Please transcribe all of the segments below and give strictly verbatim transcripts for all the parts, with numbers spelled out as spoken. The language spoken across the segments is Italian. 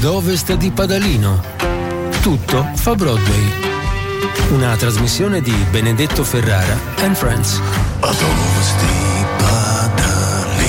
ad ovest di Padalino. Tutto fa Broadway. Una trasmissione di Benedetto Ferrara and Friends. Ad ovest di Padalino,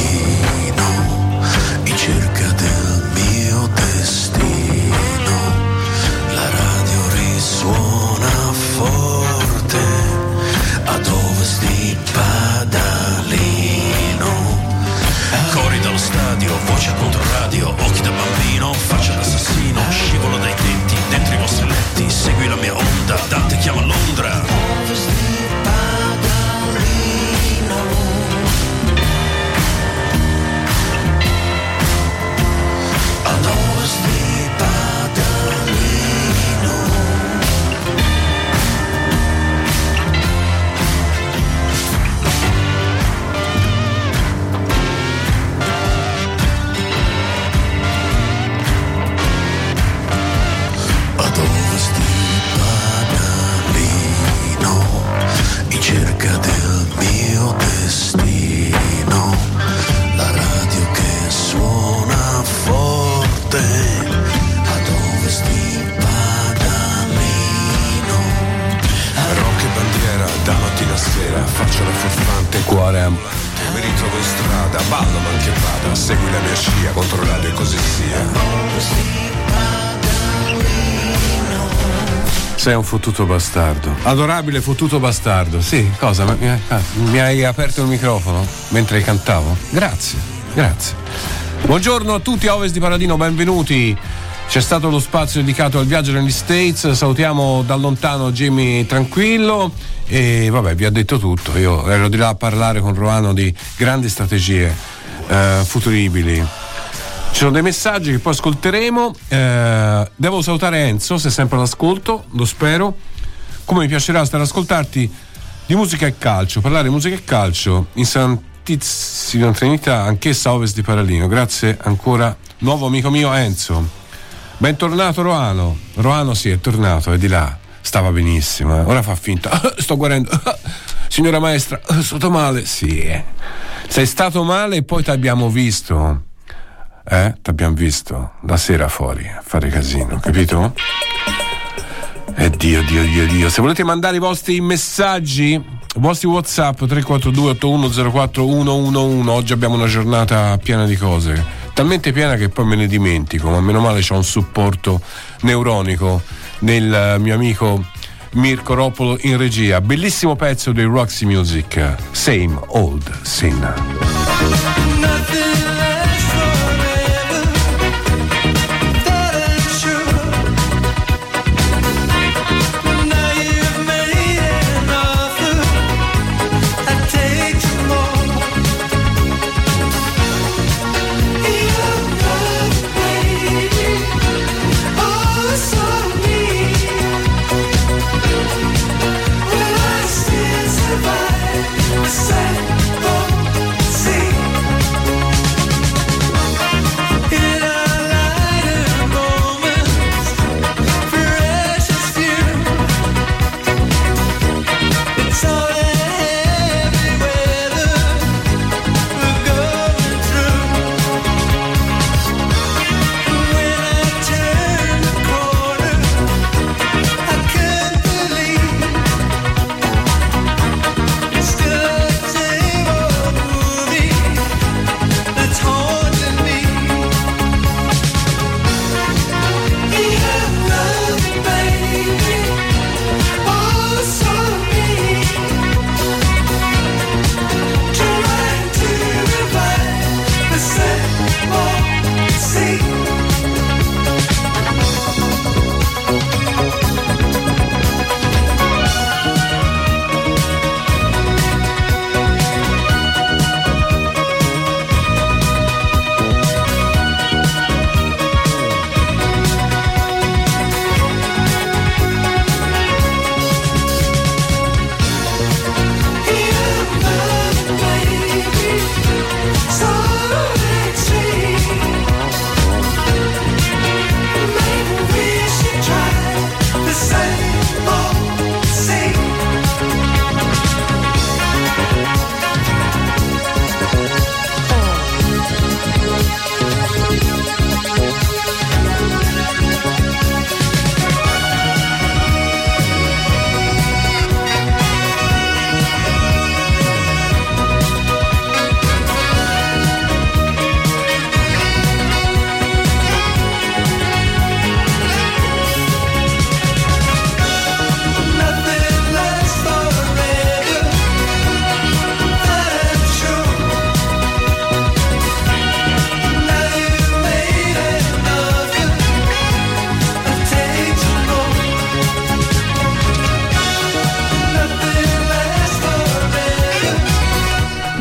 in cerca del mio destino, la radio risuona forte. Ad ovest di Padalino, cori dallo stadio, voce contro radio, occhi da bambino, faccia d'assassino, scivolo dai tetti, dentro i vostri letti, segui la mia onda, Dante chiama Londra. Ovest di Padalino, ad ovest di Padalino, ad ovest di Padalino, in cerca del mio destino, la radio che suona forte. Ad ovest di Padalino, rock e bandiera da mattina a sera, faccio la furfante, cuore ambulante, mi ritrovo in strada, ballo man che vada, segui la mia scia, contro radio e così sia. Ovest di Sei un fottuto bastardo. Adorabile fottuto bastardo. Sì, cosa? Mi, mi hai aperto il microfono mentre cantavo? Grazie, grazie. Buongiorno a tutti a Ovest di Padalino, benvenuti. C'è stato lo spazio dedicato al viaggio negli States. Salutiamo da lontano Jimmy Tranquillo. E vabbè, vi ha detto tutto. Io ero di là a parlare con Roano di grandi strategie eh, futuribili. Ci sono dei messaggi che poi ascolteremo. Eh, devo salutare Enzo, se sempre all'ascolto, lo spero. Come mi piacerà stare ad ascoltarti di musica e calcio, parlare di musica e calcio in Santissima Trinità, anch'essa a Ovest di Padalino. Grazie ancora, nuovo amico mio Enzo. Bentornato Roano. Roano sì, è tornato, è di là. Stava benissimo, eh. Ora fa finta. Sto guarendo. Signora maestra, sono stato male. Sì, eh. Sei stato male e poi ti abbiamo visto. Eh, t'abbiamo visto la sera fuori a fare casino, capito? E Dio, Dio, Dio, Dio. Se volete mandare i vostri messaggi, i vostri WhatsApp tre quattro due otto uno zero quattro uno uno uno. Oggi abbiamo una giornata piena di cose, talmente piena che poi me ne dimentico, ma meno male c'ho un supporto neuronico nel mio amico Mirko Roppolo in regia. Bellissimo pezzo dei Roxy Music, Same Old Sin. Survive the same old sea.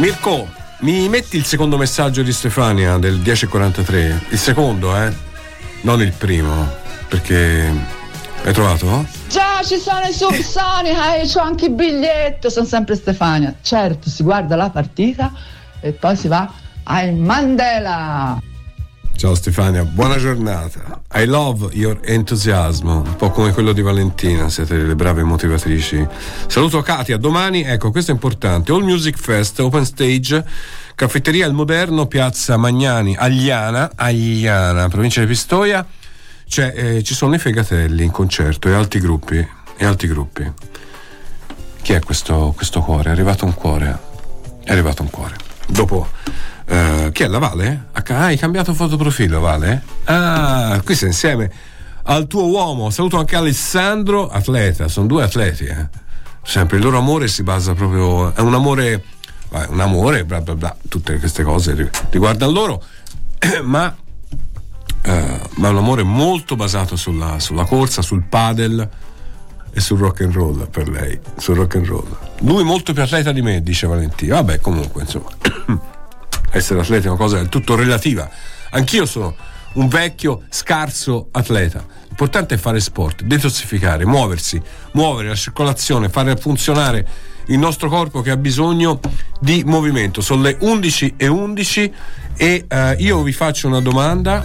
Mirko, mi metti il secondo messaggio di Stefania del dieci e quarantatré? Il secondo, eh? Non il primo, perché l'hai trovato? Già, ci sono i subsonica e c'ho anche il biglietto, sono sempre Stefania. Certo, si guarda la partita e poi si va al Mandela. Ciao Stefania, buona giornata. I love your enthusiasm, un po' come quello di Valentina, siete delle brave motivatrici. Saluto Katia, domani, ecco, questo è importante, All Music Fest, Open Stage, Caffetteria Il Moderno, Piazza Magnani, Agliana, Agliana, provincia di Pistoia. Cioè, eh, ci sono i Fegatelli in concerto e altri gruppi, e altri gruppi. Chi è questo, questo cuore? È arrivato un cuore, è arrivato un cuore. Dopo... Uh, chi è la Vale? Ah, hai cambiato fotoprofilo, Vale? Ah, qui sei insieme al tuo uomo. Saluto anche Alessandro, atleta, sono due atleti, eh. Sempre il loro amore si basa proprio, è un amore, un amore, bla bla bla, tutte queste cose riguardano loro, ma, uh, ma è un amore molto basato sulla, sulla corsa, sul padel e sul rock and roll per lei, sul rock and roll. Lui molto più atleta di me, dice Valentino. Vabbè, comunque, insomma. Essere atleta è una cosa del tutto relativa. Anch'io sono un vecchio scarso atleta. L'importante è fare sport, detossificare, muoversi, muovere la circolazione, fare funzionare il nostro corpo che ha bisogno di movimento. Sono le undici e undici e uh, io vi faccio una domanda.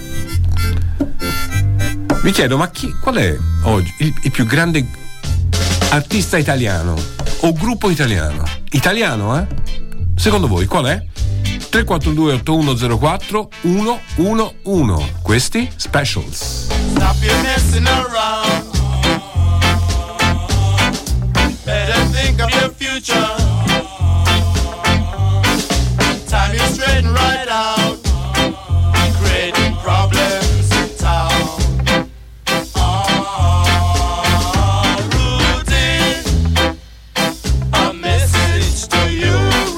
Vi chiedo, ma chi, qual è oggi il, il più grande artista italiano o gruppo italiano? Italiano, eh? Secondo voi qual è? tre quattro due otto uno zero quattro uno uno uno. Questi Specials. Stop your messing around. Better think of your future. Time is straighten right out. Creating problems in town. Oh, Rudy, a message to you.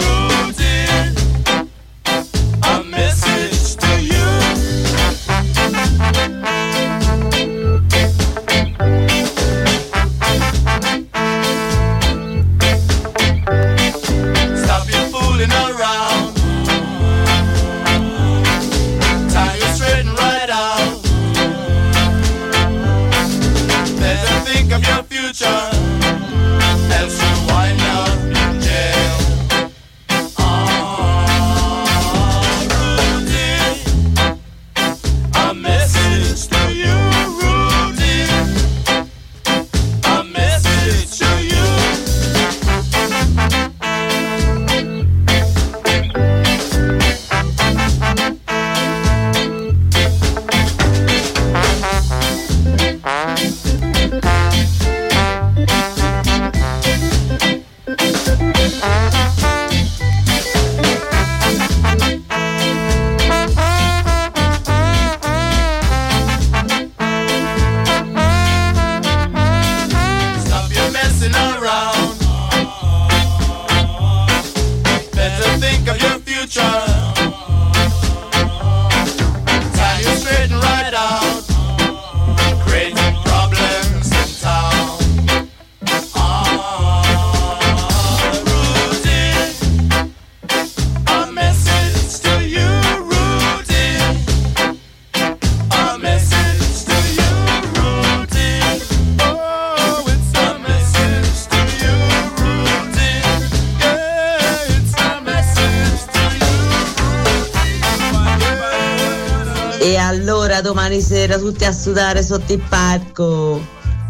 Domani sera tutti a sudare sotto il palco.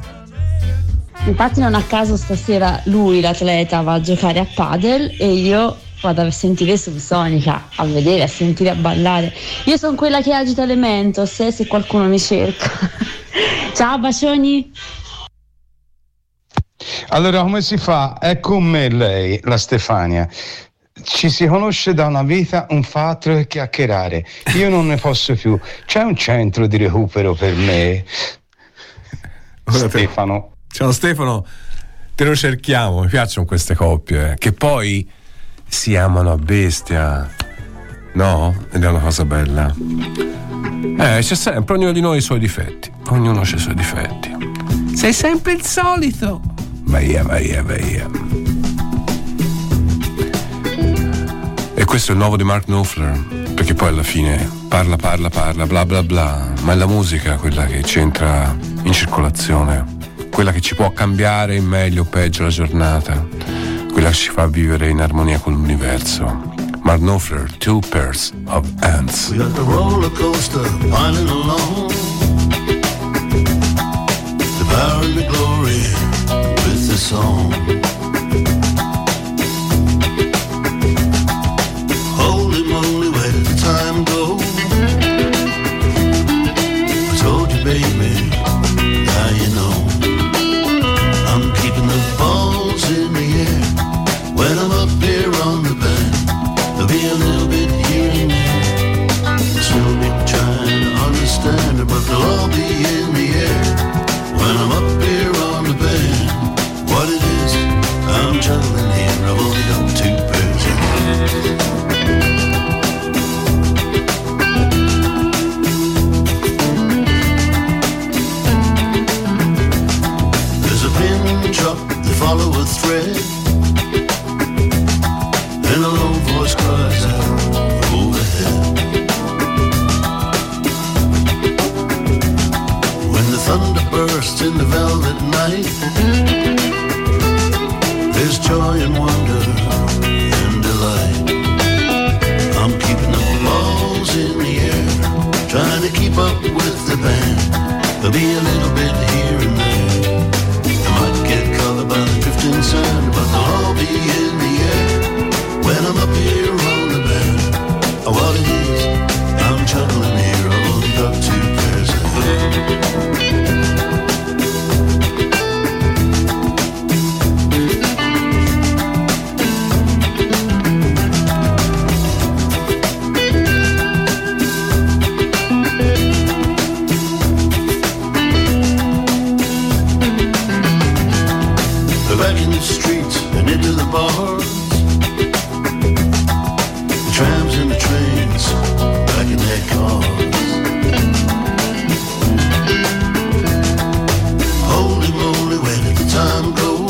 Infatti non a caso stasera lui, l'atleta, va a giocare a padel e io vado a sentire Subsonica, a vedere, a sentire, a ballare. Io sono quella che agita le mentos, eh, se qualcuno mi cerca. Ciao bacioni. Allora, come si fa? È con me lei, la Stefania. Ci si conosce da una vita, un fatto e chiacchierare. Io non ne posso più. C'è un centro di recupero per me? Ora Stefano. Te... Ciao Stefano, te lo cerchiamo, mi piacciono queste coppie, eh, che poi si amano a bestia. No? Ed è una cosa bella. Eh, c'è sempre, ognuno di noi ha i suoi difetti. Ognuno ha i suoi difetti. Sei sempre il solito. Vai, vai, vai. questo è il nuovo di Mark Knopfler, perché poi alla fine parla, parla, parla, bla bla bla, ma è la musica quella che ci entra in circolazione, quella che ci può cambiare in meglio o peggio la giornata, quella che ci fa vivere in armonia con l'universo. Mark Knopfler, Two Pairs of Hands. We got the roller coaster piling along, the power and the glory with the song. Holy moly, where did the time go? I told you, baby, now you know. I'm keeping the balls in the air when I'm up here on the band. There'll be a little bit here and there, still be trying to understand it, but they'll all be in the air when I'm up here on the band. What it is, I'm juggling here, I've only got two pairs of hands. There's a pin drop, they follow a thread, and a low voice cries out overhead. When the thunder bursts in the velvet night, there's joy and wonder and delight. I'm keeping the balls in the air, trying to keep up with the band. There'll be a little bit here and there, I might get colored by the drifting sand, but they'll all be in the air when I'm up here on the band. Oh, what it is, I'm juggling here, I've only got two pairs of hands. They're back in the streets and into the bars, trams and the trains back in their cars. Holy moly, where did the time go?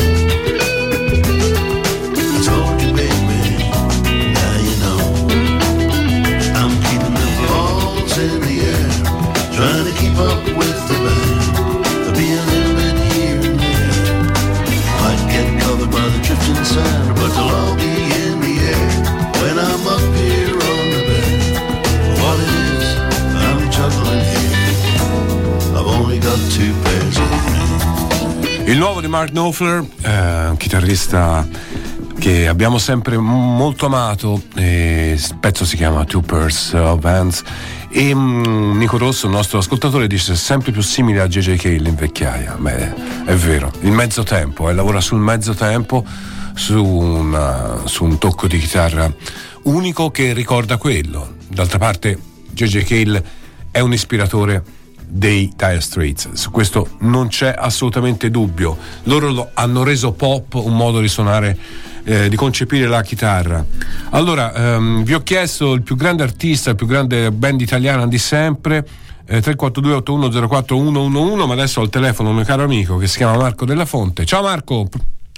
I told you, baby, now you know. I'm keeping the balls in the air, trying to keep up with the band. There'll be a little bit here and there, might get covered by the drifting sand, but they'll all be in the air when I'm up here on the bed. What it is, I'm juggling here, I've only got two pairs of hands. Il nuovo di Mark Knopfler, eh, un chitarrista che abbiamo sempre molto amato, eh, il pezzo si chiama Two Pairs of Hands, e um, Nico Rosso, il nostro ascoltatore, dice sempre più simile a J J Cale in vecchiaia. Beh, è vero, il mezzo tempo, eh, lavora sul mezzo tempo, su, una, su un tocco di chitarra unico che ricorda quello. D'altra parte J J Cale è un ispiratore dei Dire Straits, su questo non c'è assolutamente dubbio. Loro lo, hanno reso pop un modo di suonare, eh, di concepire la chitarra. Allora, ehm, vi ho chiesto il più grande artista, il più grande band italiana di sempre, eh, tre quattro due otto uno zero quattro uno uno uno, ma adesso ho il telefono un mio caro amico che si chiama Marco Della Fonte. Ciao Marco.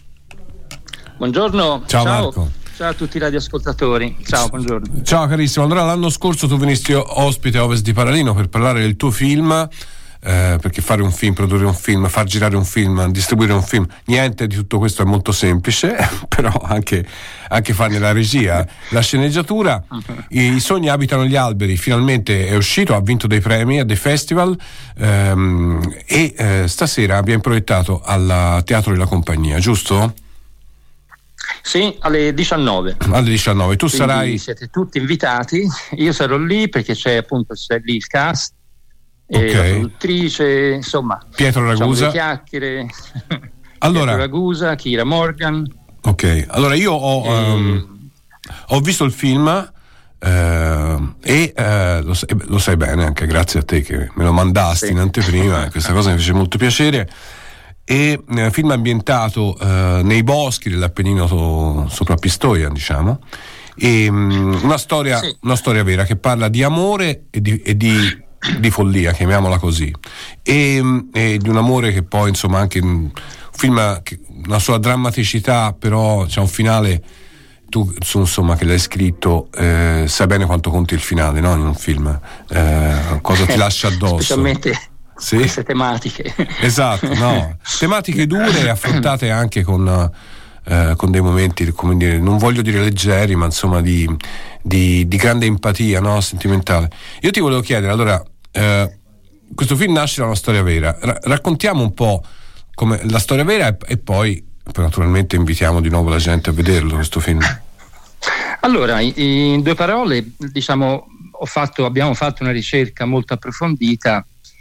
Buongiorno. Ciao, ciao Marco. Ciao a tutti i radioascoltatori. Ciao, buongiorno. Ciao carissimo. Allora, l'anno scorso tu venisti ospite a Ovest di Paralino per parlare del tuo film, eh, perché fare un film, produrre un film, far girare un film, distribuire un film, niente di tutto questo è molto semplice, però anche, anche farne la regia, la sceneggiatura. I sogni abitano gli alberi, finalmente è uscito, ha vinto dei premi a dei festival, ehm, e eh, stasera abbiamo proiettato al Teatro della Compagnia, giusto? Sì, alle diciannove. Alle diciannove, tu Quindi sarai. siete tutti invitati. Io sarò lì perché c'è appunto c'è lì il cast, Okay. e la produttrice, insomma, Pietro Ragusa. le chiacchiere. Allora, Pietro Ragusa, Kira Morgan. Ok, allora io ho, e... um, ho visto il film. Uh, e uh, lo, sai, lo sai bene, anche grazie a te che me lo mandasti, sì, in anteprima. Questa cosa mi fece molto piacere. E uh, film ambientato uh, nei boschi dell'Appennino so, sopra Pistoia, diciamo, e um, una storia, sì, una storia vera che parla di amore e di, e di, di follia, chiamiamola così, e, e di un amore che poi insomma anche un film che una sua drammaticità, però c'è un finale tu su, insomma, che l'hai scritto, eh, sai bene quanto conti il finale, no? In un film, eh, cosa ti lascia addosso, specialmente sì? Queste tematiche, esatto, no, tematiche dure affrontate anche con, eh, con dei momenti, come dire, non voglio dire leggeri, ma insomma di, di, di grande empatia, no? Sentimentale. Io ti volevo chiedere, allora, eh, questo film nasce da una storia vera. Ra- raccontiamo un po' come la storia vera e, e poi, poi naturalmente invitiamo di nuovo la gente a vederlo, questo film. Allora, in, in due parole, diciamo, ho fatto, abbiamo fatto una ricerca molto approfondita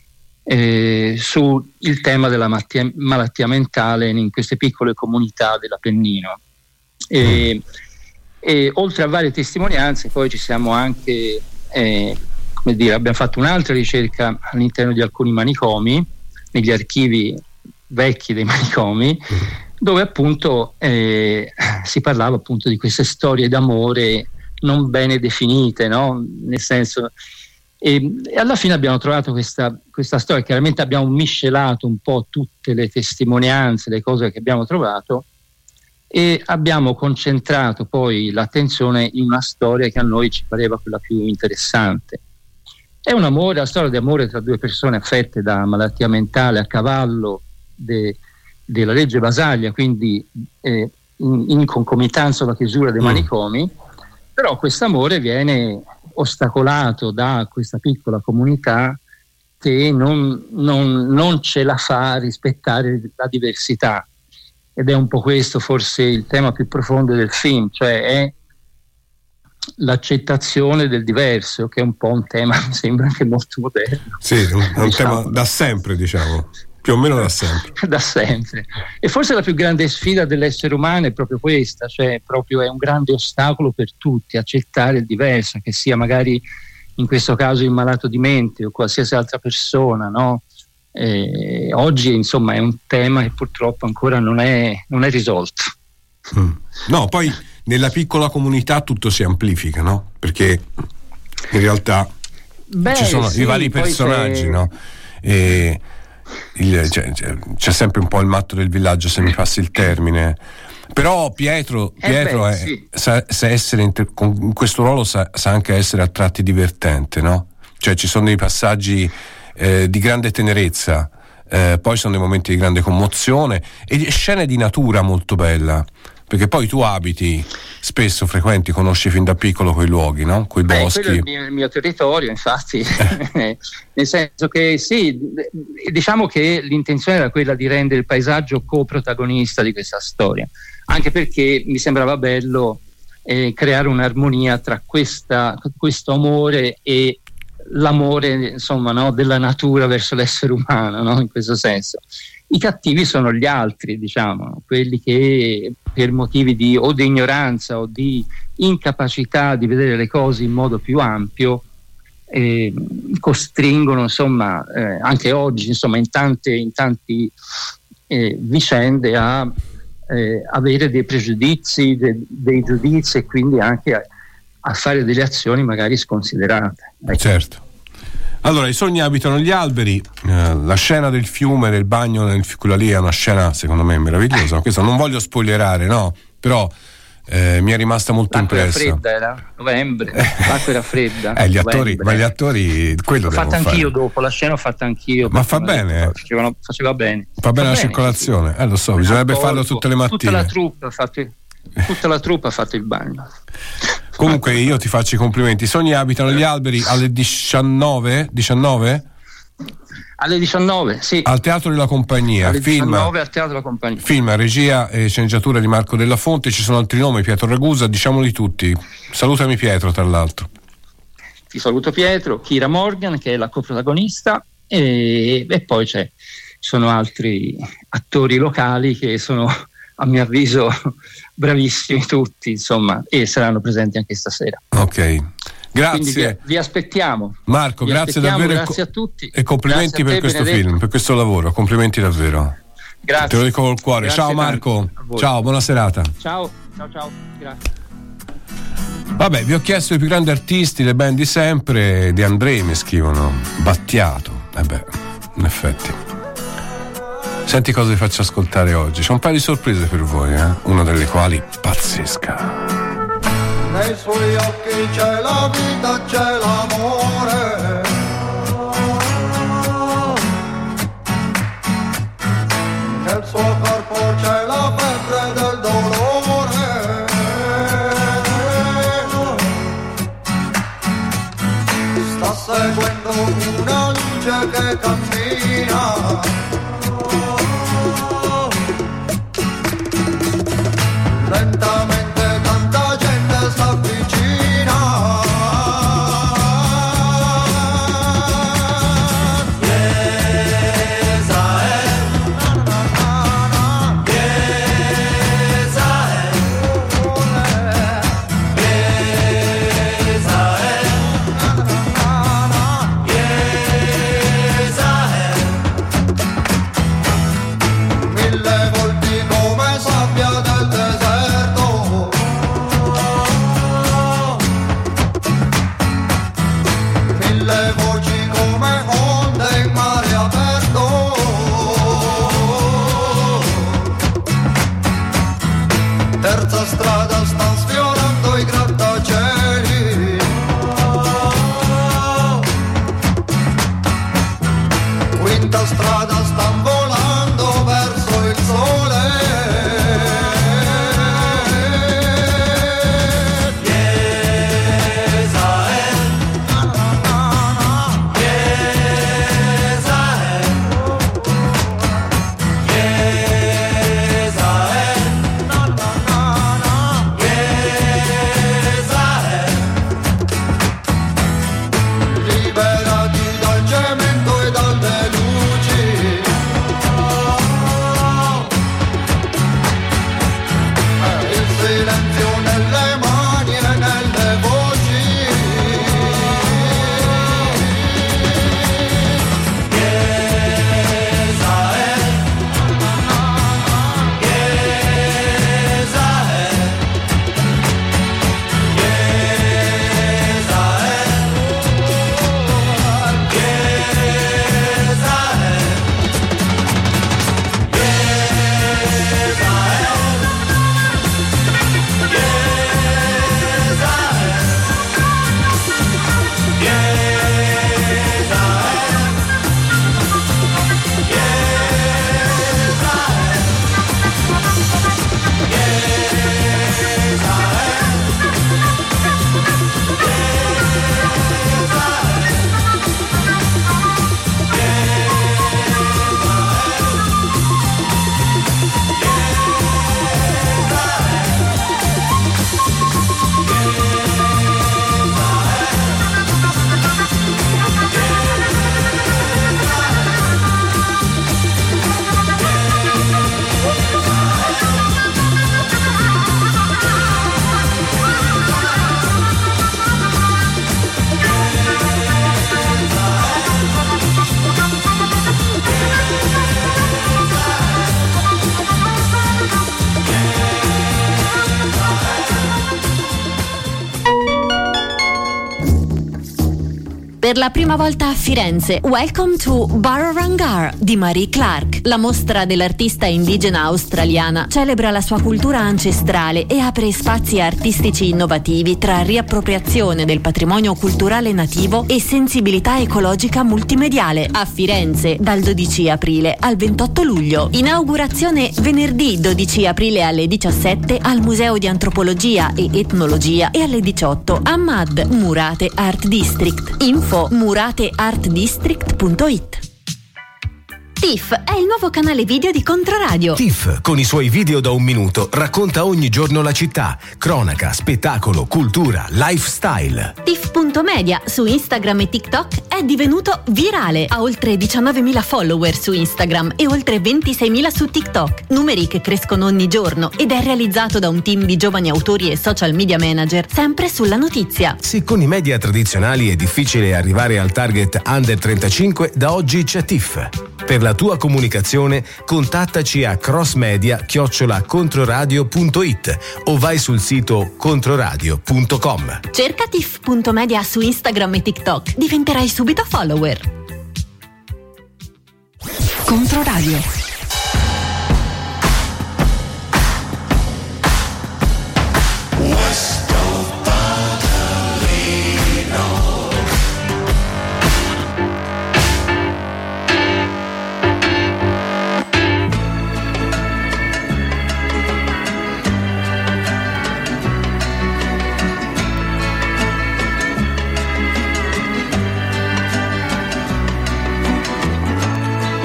eh, sul tema della malattia, malattia mentale in queste piccole comunità dell'Appennino. E, mm. e oltre a varie testimonianze, poi ci siamo anche, eh, come dire, abbiamo fatto un'altra ricerca all'interno di alcuni manicomi, negli archivi vecchi dei manicomi, dove appunto eh, si parlava appunto di queste storie d'amore non bene definite, no? Nel senso, e, e alla fine abbiamo trovato questa, questa storia. Chiaramente abbiamo miscelato un po' tutte le testimonianze, le cose che abbiamo trovato, e abbiamo concentrato poi l'attenzione in una storia che a noi ci pareva quella più interessante. È un amore, la storia di amore tra due persone affette da malattia mentale a cavallo de, della legge Basaglia, quindi eh, in, in concomitanza con la chiusura dei manicomi, però questo amore viene ostacolato da questa piccola comunità che non, non, non ce la fa a rispettare la diversità, ed è un po' questo forse il tema più profondo del film, cioè è l'accettazione del diverso, che è un po' un tema, mi sembra anche molto moderno. Sì, è un, un diciamo. tema da sempre, diciamo, più o meno da sempre. Da sempre. E forse la più grande sfida dell'essere umano è proprio questa, cioè proprio è un grande ostacolo per tutti, accettare il diverso, che sia magari in questo caso il malato di mente o qualsiasi altra persona, no? Eh, oggi insomma è un tema che purtroppo ancora non è, non è risolto. Mm. No, poi nella piccola comunità tutto si amplifica, no? Perché in realtà Beh, ci sono sì, i vari personaggi, c'è... no? E il, c'è, c'è, c'è sempre un po' il matto del villaggio, se mi passi il termine. Però Pietro, Pietro eh beh, è, sì. sa, sa essere inter, con questo ruolo sa, sa anche essere a tratti divertente, no? Cioè ci sono dei passaggi eh, di grande tenerezza, eh, poi sono dei momenti di grande commozione e scene di natura molto bella. Perché poi tu abiti, spesso frequenti, conosci fin da piccolo quei luoghi, no? Quei Beh, boschi. quello è il mio, il mio territorio, infatti, nel senso che sì, diciamo che l'intenzione era quella di rendere il paesaggio coprotagonista di questa storia, anche perché mi sembrava bello eh, creare un'armonia tra questa, questo amore e l'amore, insomma, no, della natura verso l'essere umano, no? In questo senso. I cattivi sono gli altri, diciamo, quelli che per motivi di o di ignoranza o di incapacità di vedere le cose in modo più ampio eh, costringono, insomma, eh, anche oggi, insomma, in tante in tanti eh, vicende a eh, avere dei pregiudizi, de, dei giudizi, e quindi anche a, a fare delle azioni magari sconsiderate. Ecco. Certo. Allora, i sogni abitano gli alberi, eh, la scena del fiume, del bagno, nel, quella lì è una scena secondo me meravigliosa. Questo non voglio spoilerare, no? Però eh, mi è rimasta molto L'acqua impressa. Era fredda, era novembre, l'acqua era fredda. Eh, gli attori, novembre. ma gli attori quello l'ho devono fatta anch'io fare. dopo, la scena l'ho fatta anch'io. Ma fa bene, eh? Facevano, faceva bene. Fa bene la circolazione, eh, lo so, bisognerebbe Corpo, farlo tutte le mattine. Tutta la troupe ha fatto, tutta la troupe ha fatto il bagno. Comunque io ti faccio i complimenti. I sogni abitano gli alberi alle diciannove? diciannove? Alle diciannove, sì. Al Teatro della Compagnia. Alle film, diciannove al Teatro della Compagnia. Film, regia e sceneggiatura di Marco Della Fonte. Ci sono altri nomi, Pietro Ragusa, diciamoli tutti. Salutami Pietro, tra l'altro. Ti saluto Pietro, Kira Morgan che è la coprotagonista, e, e poi c'è, ci sono altri attori locali che sono, a mio avviso, bravissimi tutti, insomma, e saranno presenti anche stasera. Ok, grazie. Vi, vi aspettiamo. Marco, vi grazie davvero. Grazie a tutti. E complimenti Grazie per te, questo Benedetto. film, per questo lavoro. Complimenti davvero. Grazie. Te lo dico col cuore. Grazie Ciao Marco. Ciao, buona serata. Ciao, ciao, ciao. Grazie. Vabbè, vi ho chiesto i più grandi artisti, le band di sempre. Di Andrei mi scrivono. Battiato. Eh beh, in effetti. Senti cosa vi faccio ascoltare oggi. C'è un paio di sorprese per voi, eh? Una delle quali pazzesca. nei suoi occhi c'è la vita, c'è l'amore. Nel suo corpo c'è la febbre del dolore. Sta seguendo una luce che cammina. Lentamente tanta gente s'avvicina. Chiesa è, chiesa è, chiesa è, chiesa è. Mille volti come sabbia del deserto. Mille voci come onde in mare aperto. Terza strada sta sfiorando i grattacieli. Quinta strada sta volando verso il sole. Chiesa è, chiesa è, chiesa è, chiesa è. Liberati dal cemento e dalle luci. Il silenzio nelle mani e nelle voci. Chiesa è, chiesa è, chiesa è, chiesa è, Per la prima volta a Firenze, Welcome to Barrangar di Marie Clark. La mostra dell'artista indigena australiana celebra la sua cultura ancestrale e apre spazi artistici innovativi tra riappropriazione del patrimonio culturale nativo e sensibilità ecologica multimediale. A Firenze dal dodici aprile al ventotto luglio. Inaugurazione venerdì dodici aprile alle diciassette al Museo di Antropologia e Etnologia e alle diciotto a M A D Murate Art District. Info murate art district punto it. T I F è il nuovo canale video di Controradio. T I F, con i suoi video da un minuto, racconta ogni giorno la città. Cronaca, spettacolo, cultura, lifestyle. T I F punto media su Instagram e TikTok è divenuto virale. Ha oltre diciannovemila follower su Instagram e oltre ventiseimila su TikTok. Numeri che crescono ogni giorno ed è realizzato da un team di giovani autori e social media manager, sempre sulla notizia. Se con i media tradizionali è difficile arrivare al target under trentacinque, da oggi c'è T I F. Per la tua comunicazione contattaci a crossmedia chiocciola controradio punto it o vai sul sito controradio punto com. Cerca T I F punto media su Instagram e TikTok, diventerai subito follower. Controradio. West of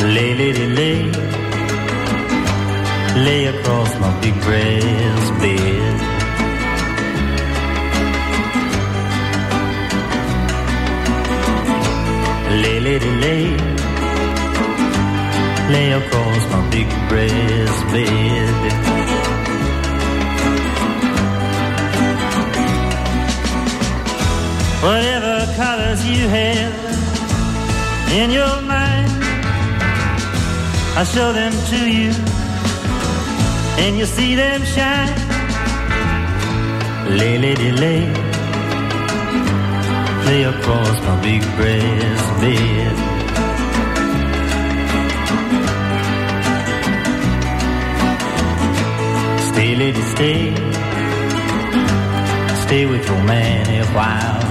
Lay, lady, lay, lay across my big brass bed. Lay, lady, lay, lay across my big brass bed. Whatever colors you have in your mind, I'll show them to you, and you'll see them shine. Lay, lady, lay, lay across my big brass bed. Stay, lady, stay, stay with your man a while.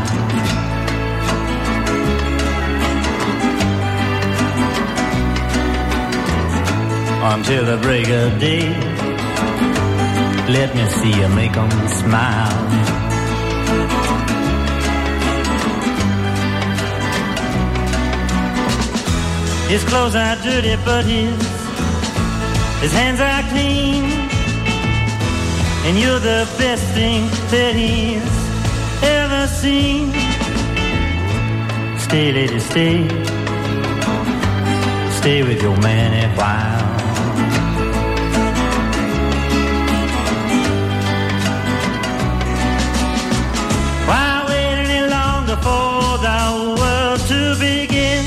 Until the break of day, let me see you make 'em smile. His clothes are dirty, but his his hands are clean, and you're the best thing that he's ever seen. Stay, lady, stay, stay with your man a while. Why wait any longer for the world to begin?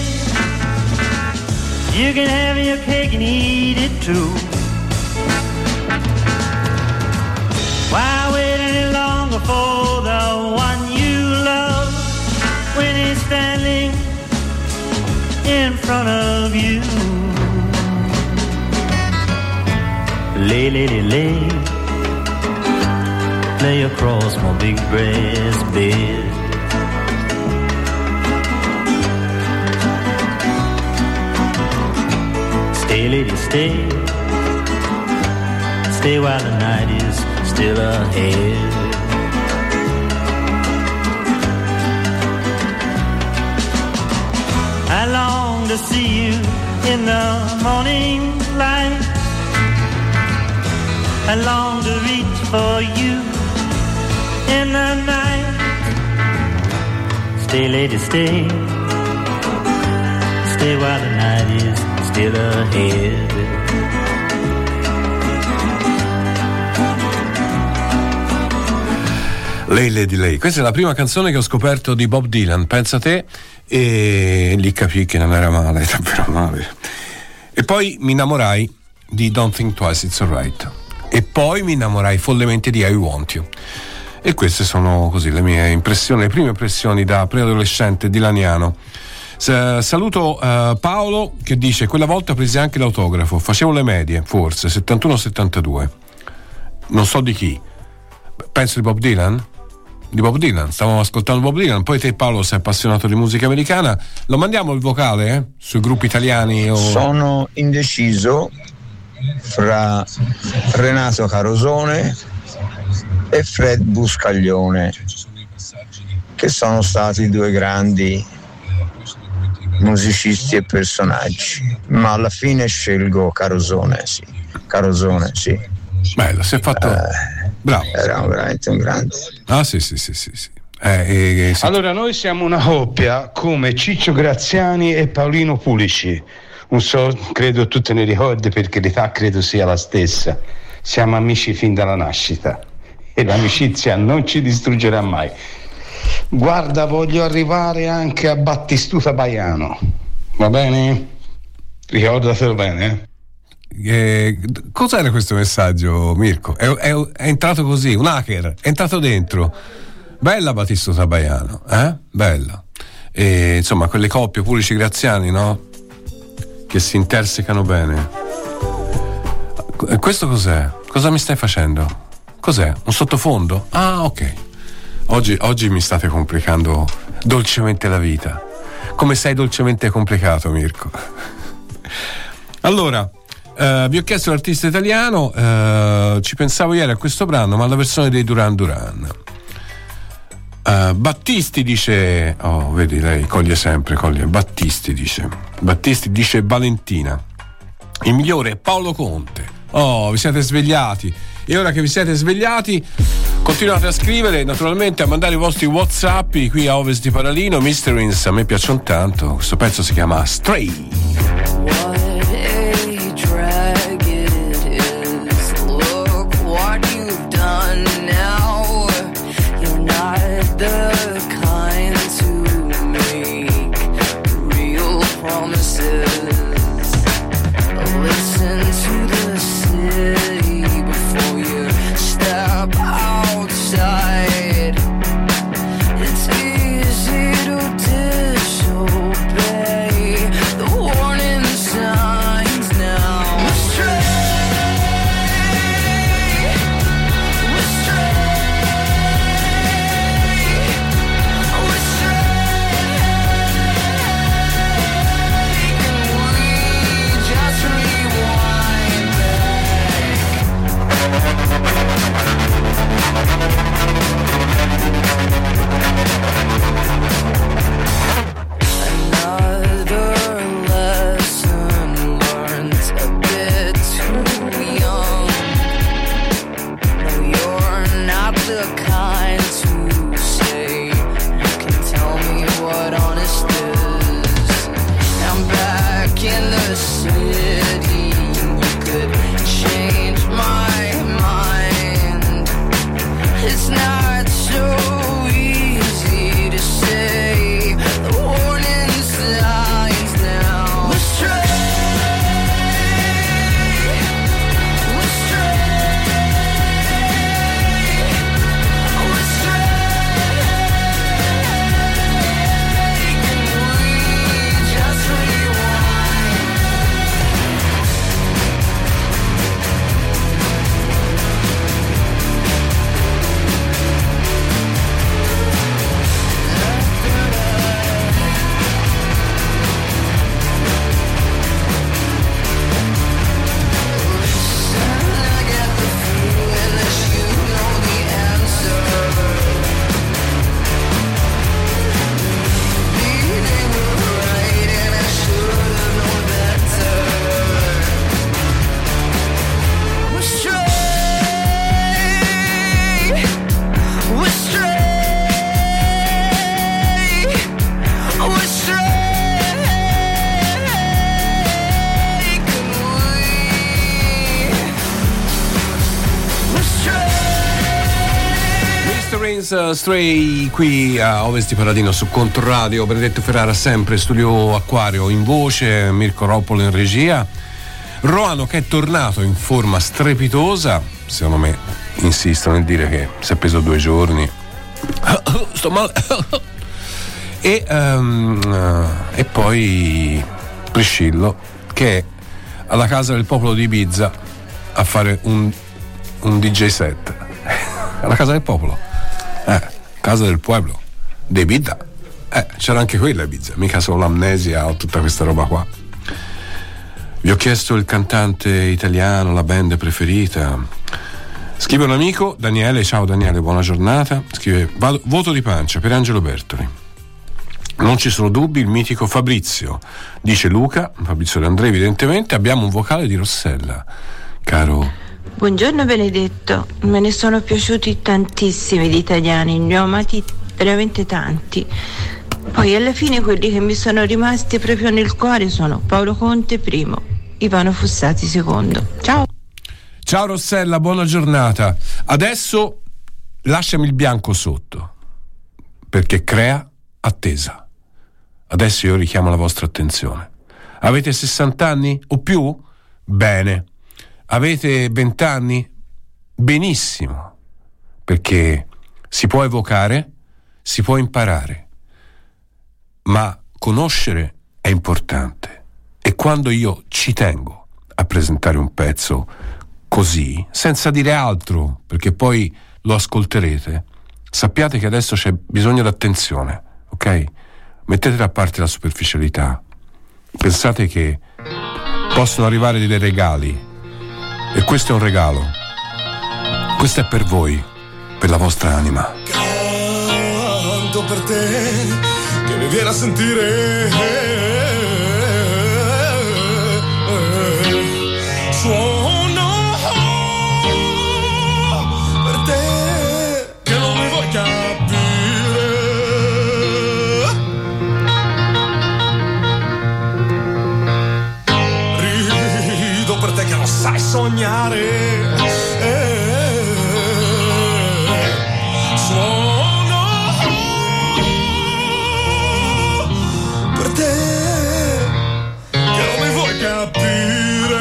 You can have your cake and eat it too. Why wait any longer for the one you love when he's standing in front of you? Lay, lady, lay, lay across my big brass bed. Stay, lady, stay, stay while the night is still ahead. I long to see you in the morning light. I long to reach for you in the night. Stay, lady, stay, stay while the night is still ahead. Lay, lady, lay. Questa è la prima canzone che ho scoperto di Bob Dylan, pensa te, e lì capii che non era male, davvero male. E poi mi innamorai di Don't Think Twice, It's Alright. E poi mi innamorai follemente di I Want You. E queste sono così le mie impressioni, le prime impressioni da preadolescente dilaniano. S- saluto uh, Paolo che dice: quella volta presi anche l'autografo, facevo le medie, forse settantuno settantadue, non so di chi, penso di Bob Dylan. Di Bob Dylan, stavamo ascoltando Bob Dylan. Poi te, Paolo, sei appassionato di musica americana, lo mandiamo il vocale eh? sui gruppi italiani o... Sono indeciso fra Renato Carosone e Fred Buscaglione, che sono stati due grandi musicisti e personaggi, ma alla fine scelgo Carosone, sì. Carosone, sì. Bello, si è fatto... Eh, bravo. Era veramente un grande. Ah sì sì sì sì, sì. Eh, eh, sì. Allora noi siamo una coppia come Ciccio Graziani e Paolino Pulici. Non so, credo tu te ne ricordi perché l'età credo sia la stessa. Siamo amici fin dalla nascita e l'amicizia non ci distruggerà mai. Guarda, voglio arrivare anche a Battistuta Baiano, va bene? Ricordatelo bene, eh? Eh, cos'era questo messaggio, Mirko? È, è, è entrato così, un hacker, è entrato dentro. Bella Battistuta Baiano, eh? Bella. E, insomma, quelle coppie Pulici Graziani, no? Che si intersecano bene. Questo cos'è? Cosa mi stai facendo? Cos'è? Un sottofondo? Ah, ok. Oggi, oggi mi state complicando dolcemente la vita. Come sei dolcemente complicato, Mirko. Allora, Uh, vi ho chiesto l'artista italiano, uh, ci pensavo ieri a questo brano, ma la versione dei Duran Duran. Uh, Battisti dice, oh vedi lei coglie sempre, coglie, Battisti dice, Battisti dice Valentina. Il migliore è Paolo Conte. Oh, vi siete svegliati. E ora che vi siete svegliati, continuate a scrivere, naturalmente a mandare i vostri WhatsApp qui a Ovest di Paralino. Mysteries a me piacciono tanto. Questo pezzo si chiama Stray. Stray qui a Ovest di Paradino su Controradio. Benedetto Ferrara sempre studio Acquario in voce, Mirko Roppolo in regia, Roano che è tornato in forma strepitosa, secondo me insisto nel dire che si è preso due giorni sto male e, um, e poi Priscillo che è alla Casa del Popolo di Ibiza a fare un, un D J set alla Casa del Popolo. Eh, Casa del Pueblo di Ibiza, eh, c'era anche quella Ibiza, mica solo l'amnesia o tutta questa roba qua. Vi ho chiesto il cantante italiano, la band preferita. Scrive un amico, Daniele, ciao Daniele, buona giornata. Scrive, vado, voto di pancia per Angelo Bertoli. Non ci sono dubbi, il mitico Fabrizio. Dice Luca, Fabrizio De André evidentemente, abbiamo un vocale di Rossella. Caro Buongiorno Benedetto, me ne sono piaciuti tantissimi di italiani, ne ho amati veramente tanti. Poi alla fine quelli che mi sono rimasti proprio nel cuore sono Paolo Conte primo, Ivano Fossati secondo. Ciao. Ciao Rossella, buona giornata. Adesso lasciami il bianco sotto, perché crea attesa. Adesso io richiamo la vostra attenzione. Avete sessanta anni o più? Bene. Avete venti anni? Benissimo, perché si può evocare, si può imparare, ma conoscere è importante. E quando io ci tengo a presentare un pezzo così, senza dire altro, perché poi lo ascolterete, sappiate che adesso c'è bisogno d'attenzione, ok? Mettete da parte la superficialità, pensate che possono arrivare dei regali. E questo è un regalo. Questo è per voi, per la vostra anima. Canto per te, che mi viene a sentire sai sognare. Eh, sono per te che non mi vuoi capire.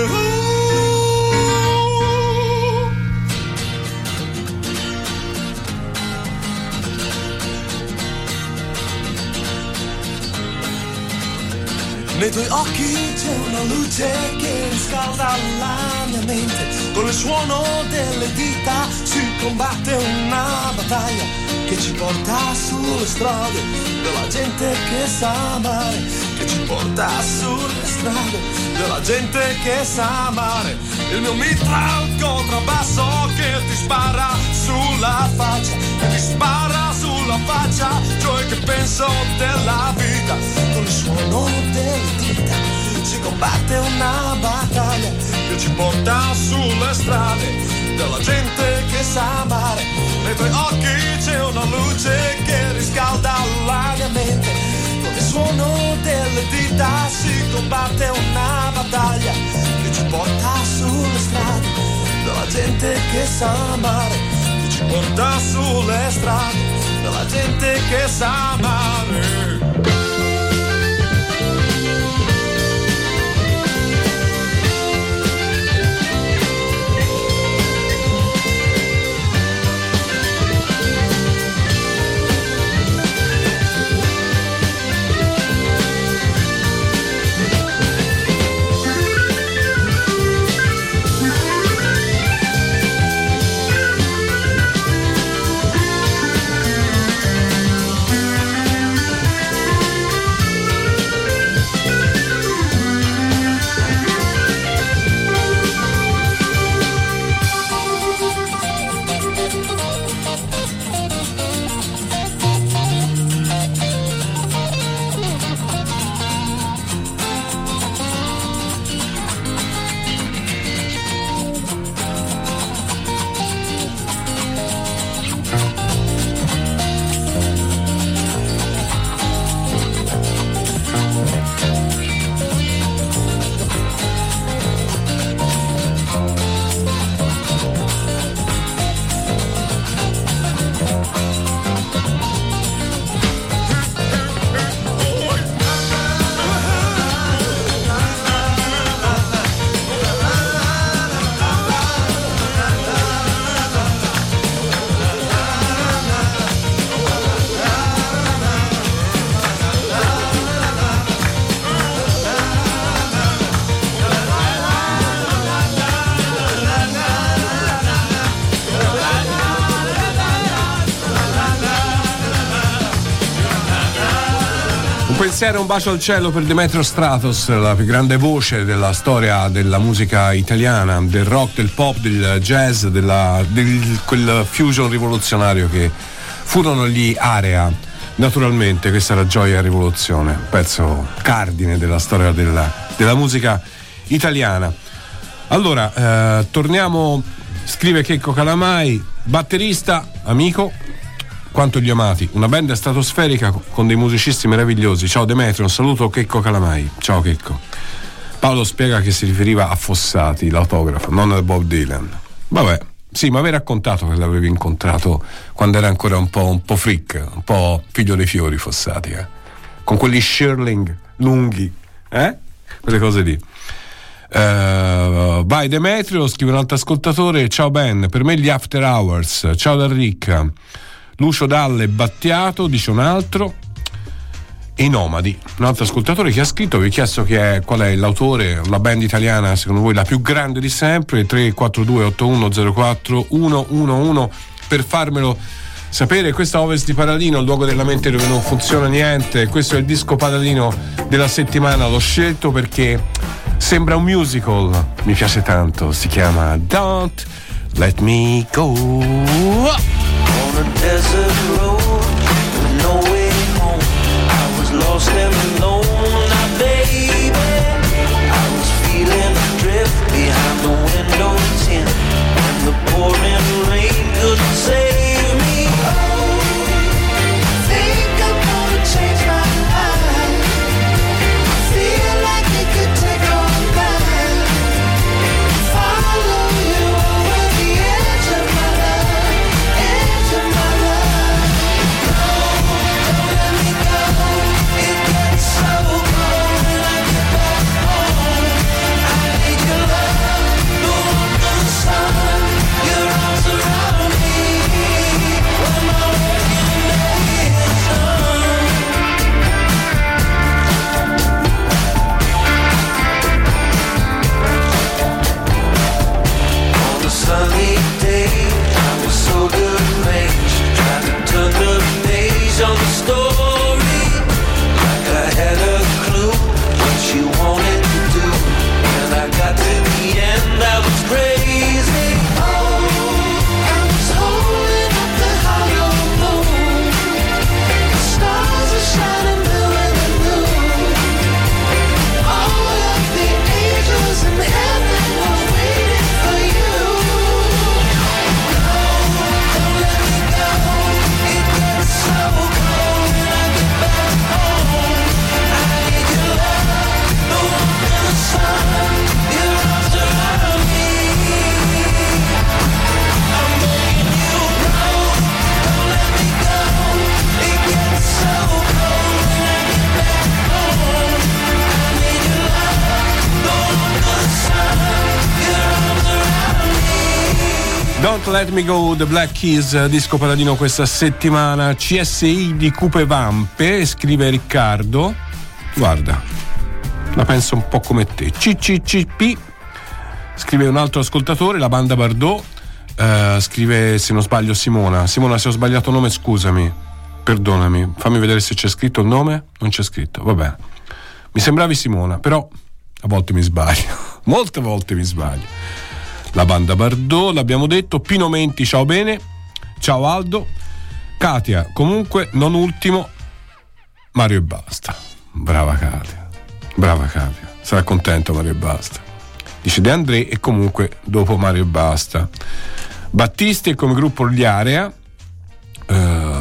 Nei tuoi occhi c'è una luce che riscalda la mia mente. Con il suono delle dita si combatte una battaglia che ci porta sulle strade della gente che sa amare. Che ci porta sulle strade della gente che sa amare. Il mio mitra al contrabbasso che ti spara sulla faccia, che ti spara sulla faccia, cioè che penso della vita. Con il suono delle dita si combatte una battaglia che ci porta sulle strade della gente che sa amare. Nei tuoi occhi c'è una luce che riscalda la mia mente. Con il suono delle dita si combatte una battaglia che ci porta sulle strade della gente che sa amare. Che ci porta sulle strade della gente che sa amare. pensiero, un bacio al cielo per Demetrio Stratos, la più grande voce della storia della musica italiana, del rock, del pop, del jazz, della, del, quel fusion rivoluzionario che furono gli Area. Naturalmente questa era Gioia Rivoluzione, pezzo cardine della storia della, della musica italiana. Allora, eh, torniamo, scrive Checco Calamai, batterista, amico, quanto gli ho amati, una band stratosferica con dei musicisti meravigliosi. Ciao Demetrio, un saluto Checco Calamai. Ciao Checco. Paolo spiega che si riferiva a Fossati, l'autografo, non a Bob Dylan. Vabbè, sì, ma avevi raccontato che l'avevi incontrato quando era ancora un po', un po' freak, un po' figlio dei fiori Fossati, eh? Con quelli shirling lunghi, eh? Quelle cose lì. Uh, vai Demetrio, scrive un altro ascoltatore. Ciao Ben, per me gli After Hours. Ciao da Ricca. Lucio Dalle Battiato, dice un altro. E i Nomadi, un altro ascoltatore che ha scritto, vi ho chiesto che è, qual è l'autore, la band italiana secondo voi la più grande di sempre. Tre quattro due otto uno zero quattro uno uno uno per farmelo sapere. Questo è Ovest di Paladino, il luogo della mente dove non funziona niente. Questo è il disco paladino della settimana, l'ho scelto perché sembra un musical, mi piace tanto, si chiama Don't Let Me Go. On a desert road with no way home, I was lost and alone. Now, baby, I was feeling adrift behind the window tint, and the pouring rain couldn't save me. Oh, think I'm gonna change my life. Feel like it could take all night. Don't Let Me Go, The Black Keys, disco paladino questa settimana. C S I di Cupe Vampe, scrive Riccardo. Guarda, la penso un po' come te. C C C P, scrive un altro ascoltatore, la banda Bardot. Uh, scrive, se non sbaglio, Simona. Simona, se ho sbagliato nome, scusami, perdonami, fammi vedere se c'è scritto il nome. Non c'è scritto, vabbè. Mi sembravi Simona, però a volte mi sbaglio, molte volte mi sbaglio. La banda Bardot, l'abbiamo detto. Pino Menti, ciao bene, ciao Aldo. Katia, comunque non ultimo, Mario e basta. Brava Katia, brava Katia, sarà contento Mario e basta. Dice De André, e comunque dopo Mario e basta. Battisti come gruppo gli Area. Uh,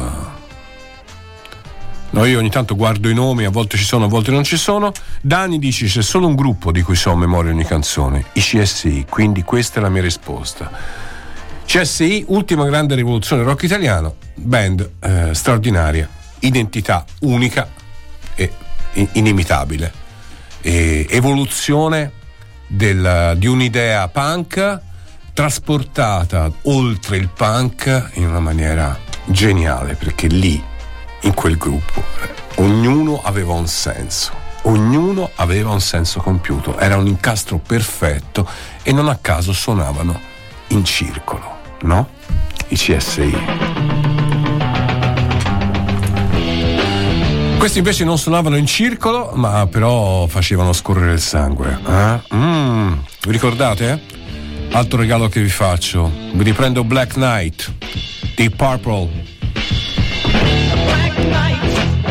no, io ogni tanto guardo i nomi, a volte ci sono, a volte non ci sono. Dani dice: c'è solo un gruppo di cui so a memoria ogni canzone, i C S I, quindi questa è la mia risposta. C S I, ultima grande rivoluzione rock italiano, band eh, straordinaria, identità unica e inimitabile, e evoluzione del, di un'idea punk trasportata oltre il punk in una maniera geniale, perché lì in quel gruppo ognuno aveva un senso, ognuno aveva un senso compiuto, era un incastro perfetto e non a caso suonavano in circolo, no? I C S I. Questi invece non suonavano in circolo, ma però facevano scorrere il sangue. Eh? Mm, vi ricordate? Altro regalo che vi faccio. Vi riprendo Black Knight di Purple. Black Knight.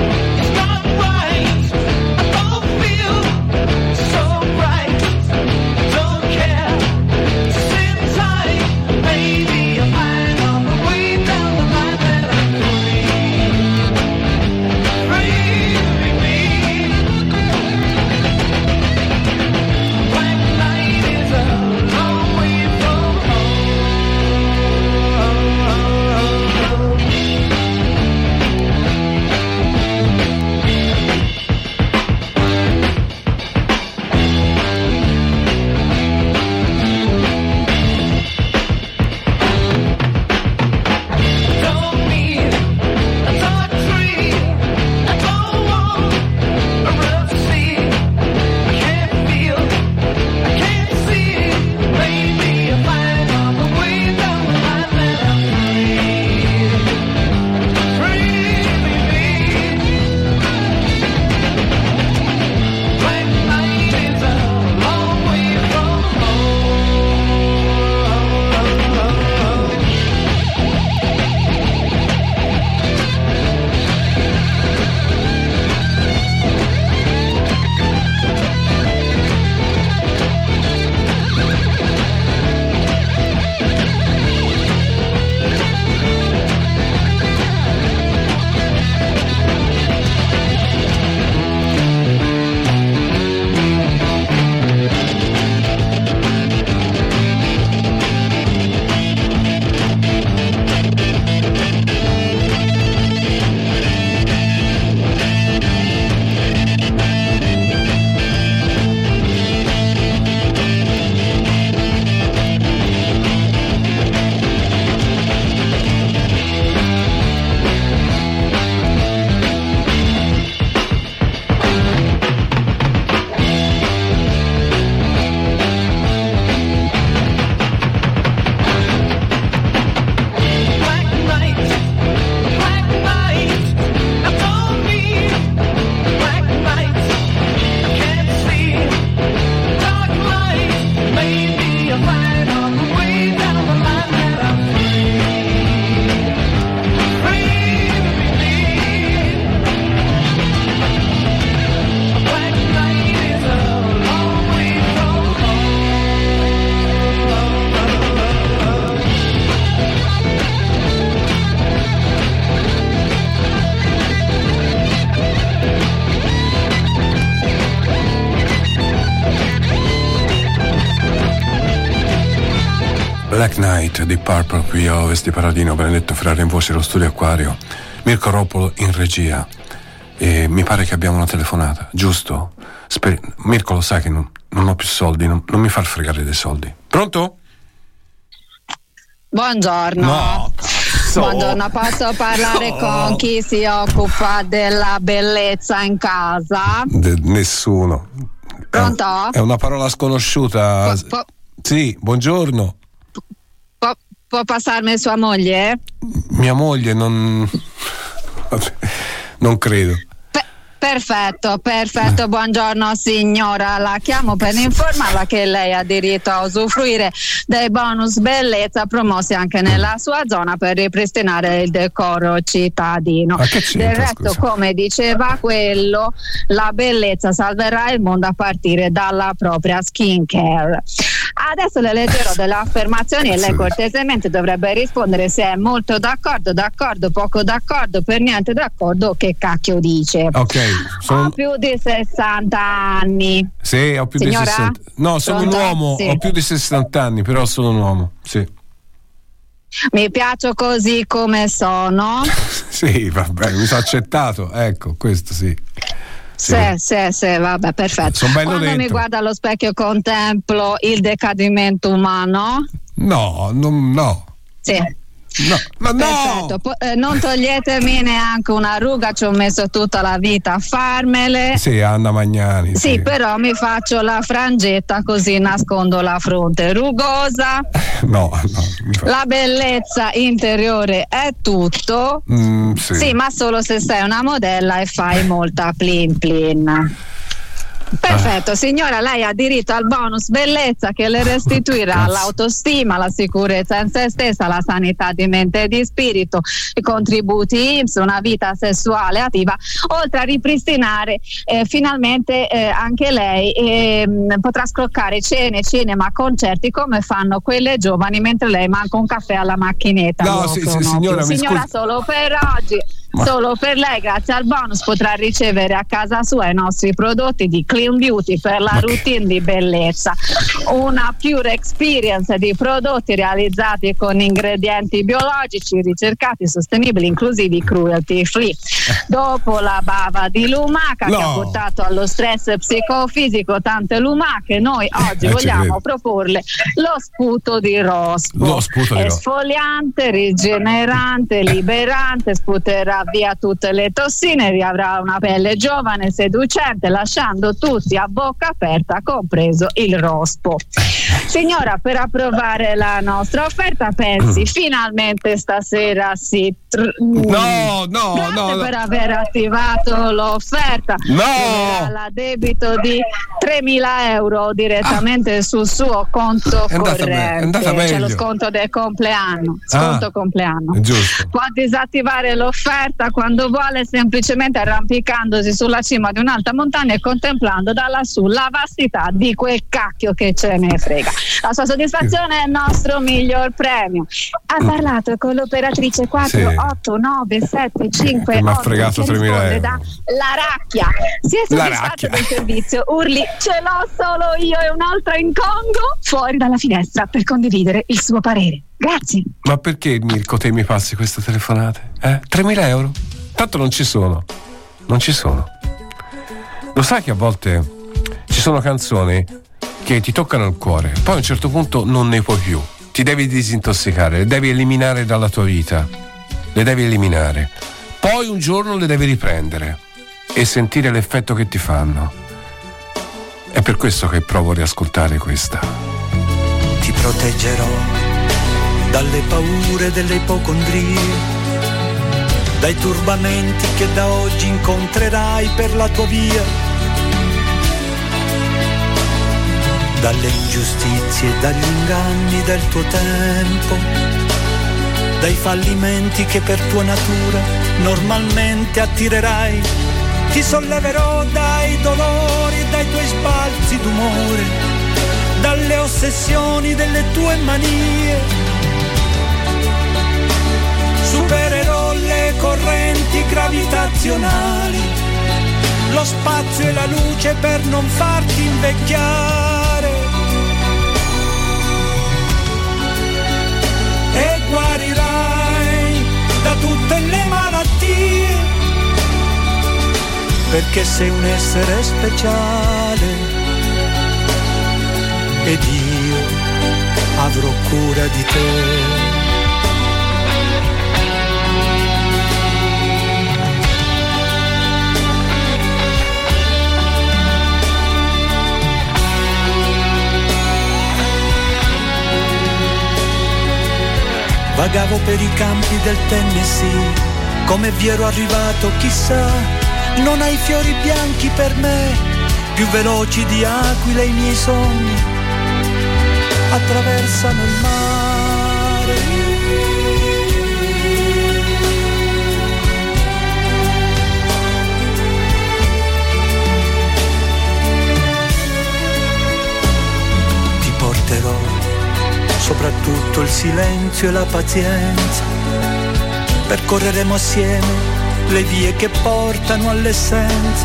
Black Knight di Purple qui a Ovest di Paradino, Benedetto Ferrari in voce allo studio Acquario, Mirko Roppolo in regia, e mi pare che abbiamo una telefonata, giusto? Sper- Mirko, lo sai che non, non ho più soldi, non, non mi far fregare dei soldi. Pronto? Buongiorno. No, cazzo. Buongiorno, posso parlare No. con chi si occupa della bellezza in casa? De- nessuno. Pronto? È una parola sconosciuta. Po- po- Sì, buongiorno. Può, può passarmi sua moglie? Mia moglie non. Non credo. Perfetto, perfetto, buongiorno signora, la chiamo per informarla che lei ha diritto a usufruire dei bonus bellezza promossi anche nella sua zona per ripristinare il decoro cittadino. Ma che c'entra, Del resto, scusa? come diceva quello, la bellezza salverà il mondo a partire dalla propria skin care. Adesso le leggerò delle affermazioni e lei cortesemente dovrebbe rispondere se è molto d'accordo, d'accordo, poco d'accordo, per niente d'accordo o che cacchio dice. Ok. Sono... Ho più di sessanta anni. Sì, ho più Signora? di sessanta. No, sono Pronto? un uomo, Sì. ho più di sessanta anni, però sono un uomo. Sì. Mi piaccio così come sono. Sì, vabbè, mi sono accettato. Ecco, questo sì. Sì, sì, sì, vabbè, perfetto. Sono bello Quando mi dentro. guardo allo specchio contemplo il decadimento umano. No, non, no. Sì. No, ma no! Perfetto, Po- eh, non toglietemi neanche una ruga, ci ho messo tutta la vita a farmele. Sì, Anna Magnani. Sì, però mi faccio la frangetta così nascondo la fronte rugosa. No, no. mi fa- La bellezza interiore è tutto. Mm, sì. Sì, ma solo se sei una modella e fai molta plin plin. Perfetto, signora, lei ha diritto al bonus bellezza che le restituirà l'autostima, la sicurezza in se stessa, la sanità di mente e di spirito, i contributi I N P S, una vita sessuale attiva, oltre a ripristinare eh, finalmente eh, anche lei eh, potrà scroccare cene, cinema, concerti come fanno quelle giovani mentre lei manca un caffè alla macchinetta. No, Lo sì, sì, sono signora, più. mi Signora, scusi. solo per oggi. Ma- Solo per lei, grazie al bonus, potrà ricevere a casa sua i nostri prodotti di Clean Beauty per la routine di bellezza. Una pure experience di prodotti realizzati con ingredienti biologici, ricercati, sostenibili, inclusivi, cruelty free. Dopo la bava di lumaca No. che ha portato allo stress psicofisico tante lumache, noi oggi Eh, ci vogliamo credo. proporle lo sputo di rospo. Lo sputo di rospo. Esfoliante, rigenerante, liberante, sputerà via tutte le tossine, riavrà una pelle giovane, seducente, lasciando tutti a bocca aperta, compreso il rospo. Signora, per approvare la nostra offerta, pensi finalmente stasera si tr- No, no, Grazie no, no. per aver attivato l'offerta. No! Riceverà la debito di tremila euro direttamente sul suo conto È andata corrente. be- è andata C'è lo meglio. sconto del compleanno. Sconto Ah, compleanno. è giusto. Può disattivare l'offerta quando vuole, semplicemente arrampicandosi sulla cima di un'alta montagna e contemplando da lassù la vastità di quel cacchio che ce ne frega. La sua soddisfazione è il nostro miglior premio. Ha parlato con l'operatrice quattro otto nove sette cinque Che mi ha otto fregato che tremila risponde euro. da La Racchia. Si è La soddisfatto Racchia. del servizio, urli ce l'ho solo io e un'altra in Congo fuori dalla finestra per condividere il suo parere. Grazie. Ma perché, Mirko, te mi passi queste telefonate? Eh? tremila euro? Tanto non ci sono. Non ci sono. Lo sai che a volte ci sono canzoni che ti toccano il cuore, poi a un certo punto non ne puoi più. Ti devi disintossicare, le devi eliminare dalla tua vita. Le devi eliminare. Poi un giorno le devi riprendere e sentire l'effetto che ti fanno. È per questo che provo a riascoltare questa. Ti proteggerò dalle paure delle ipocondrie, dai turbamenti che da oggi incontrerai per la tua via, dalle ingiustizie, dagli inganni del tuo tempo, dai fallimenti che per tua natura normalmente attirerai. Ti solleverò dai dolori, dai tuoi sbalzi d'umore, dalle ossessioni delle tue manie. Supererò le correnti gravitazionali, lo spazio e la luce per non farti invecchiare. E guarirai da tutte le malattie, perché sei un essere speciale ed io avrò cura di te. vagavo per i campi del Tennessee, come vi ero arrivato chissà, non hai fiori bianchi per me, più veloci di aquile i miei sogni, attraversano il mare. Ti porterò soprattutto il silenzio e la pazienza, percorreremo assieme le vie che portano all'essenza,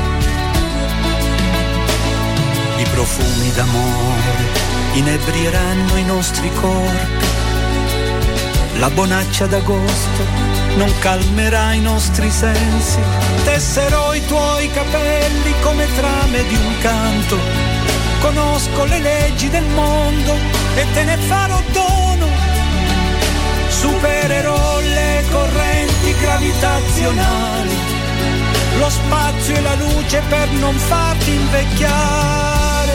i profumi d'amore inebrieranno i nostri corpi, la bonaccia d'agosto non calmerà i nostri sensi, tesserò i tuoi capelli come trame di un canto, conosco le leggi del mondo e te ne farò dono, supererò le correnti gravitazionali, lo spazio e la luce per non farti invecchiare.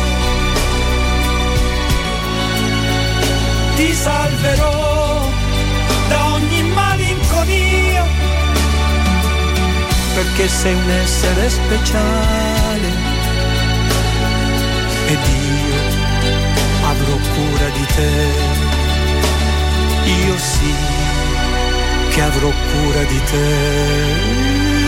Ti salverò da ogni malinconia, perché sei un essere speciale ed io avrò cura di te. Io sì che avrò cura di te.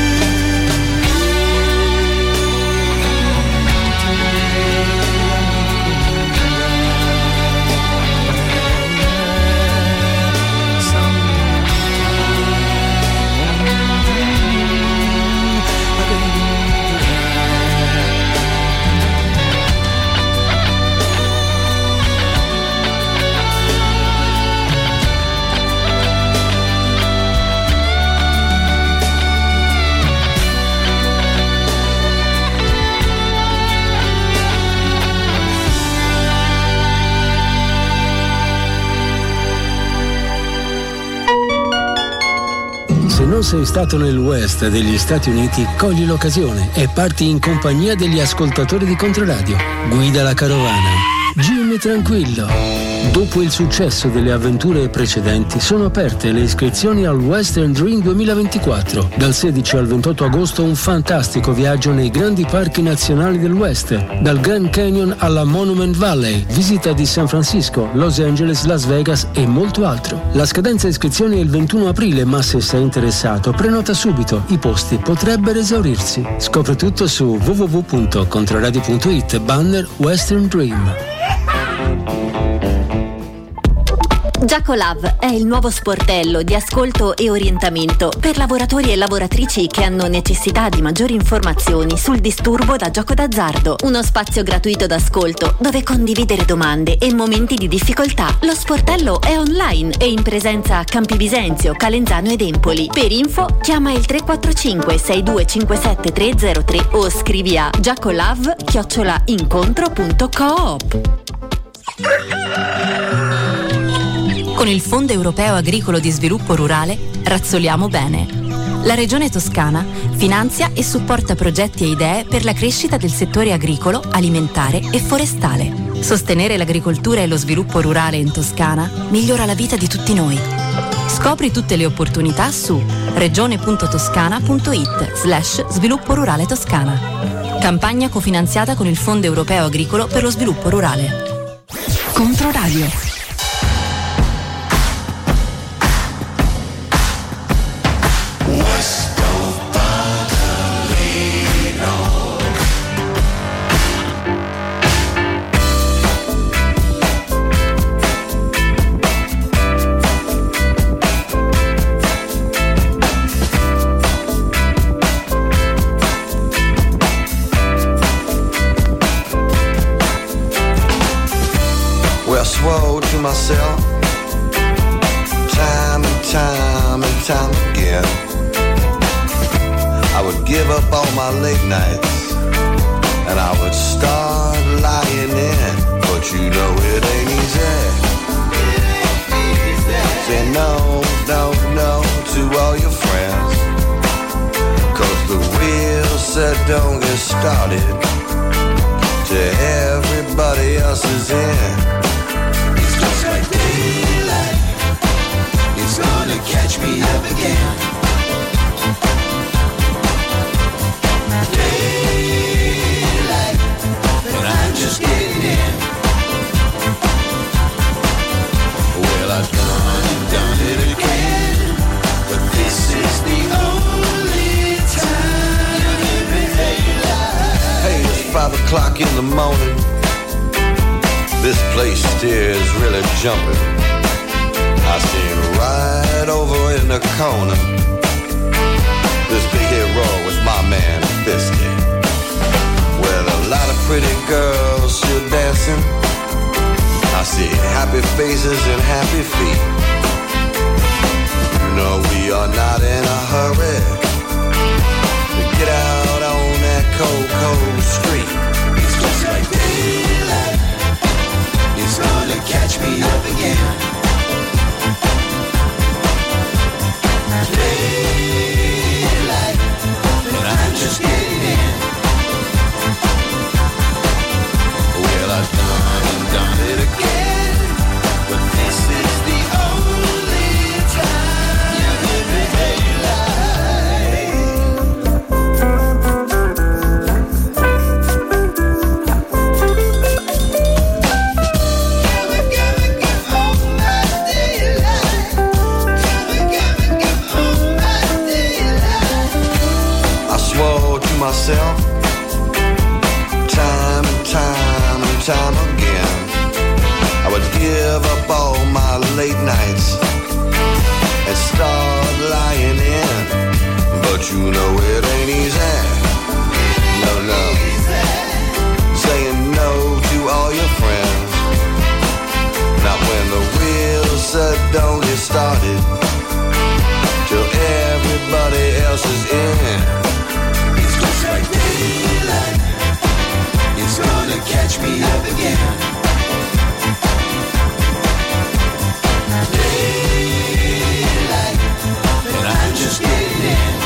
Se non sei stato nel West degli Stati Uniti, cogli l'occasione e parti in compagnia degli ascoltatori di Controradio. Guida la carovana. Jimmy Tranquillo. Dopo il successo delle avventure precedenti, sono aperte le iscrizioni al Western Dream duemilaventiquattro. Dal sedici al ventotto agosto un fantastico viaggio nei grandi parchi nazionali del West, dal Grand Canyon alla Monument Valley, visita di San Francisco, Los Angeles, Las Vegas e molto altro. La scadenza iscrizioni è il ventuno aprile, ma se sei interessato prenota subito, i posti potrebbero esaurirsi. Scopri tutto su w w w punto controradio punto it banner Western Dream. Giacolab è il nuovo sportello di ascolto e orientamento per lavoratori e lavoratrici che hanno necessità di maggiori informazioni sul disturbo da gioco d'azzardo. Uno spazio gratuito d'ascolto dove condividere domande e momenti di difficoltà. Lo sportello è online e in presenza a Campi Bisenzio, Calenzano ed Empoli. Per info chiama il tre quattro cinque sei due cinque sette tre zero tre o scrivi a giacolav chiocciola incontro punto coop. Con il Fondo Europeo Agricolo di Sviluppo Rurale razzoliamo bene. La Regione Toscana finanzia e supporta progetti e idee per la crescita del settore agricolo, alimentare e forestale. Sostenere l'agricoltura e lo sviluppo rurale in Toscana migliora la vita di tutti noi. Scopri tutte le opportunità su regione punto toscana punto it slash sviluppo rurale toscana. Campagna cofinanziata con il Fondo Europeo Agricolo per lo Sviluppo Rurale. Controradio. Swore to myself time and time and time again I would give up all my late nights and I would start lying in, but you know it ain't easy. Say no, no, no to all your friends, cause the wheel said don't get started till everybody else is in. Just like daylight, me up again. Daylight, but I'm just getting in. Well, I've done and done it again, but this is the only time you give me daylight. Hey, it's five o'clock in the morning. This place here is really jumping. I seen right over in the corner this big hero with my man Fisty, with a lot of pretty girls still dancing. I see happy faces and happy feet. You know we are not in a hurry to get out on that cold, cold street. It's just like daylight. It's gonna catch me up again. Daylight, but I'm just getting in. Well, I've done and done it again, but this is the only time you give me myself, time and time and time again, I would give up all my late nights and start lying in. But you know it ain't easy. No, no. Saying no to all your friends. Not when the wheels said don't get started, till everybody else is in. Like daylight, it's gonna catch me up again. Daylight, but I'm just getting in.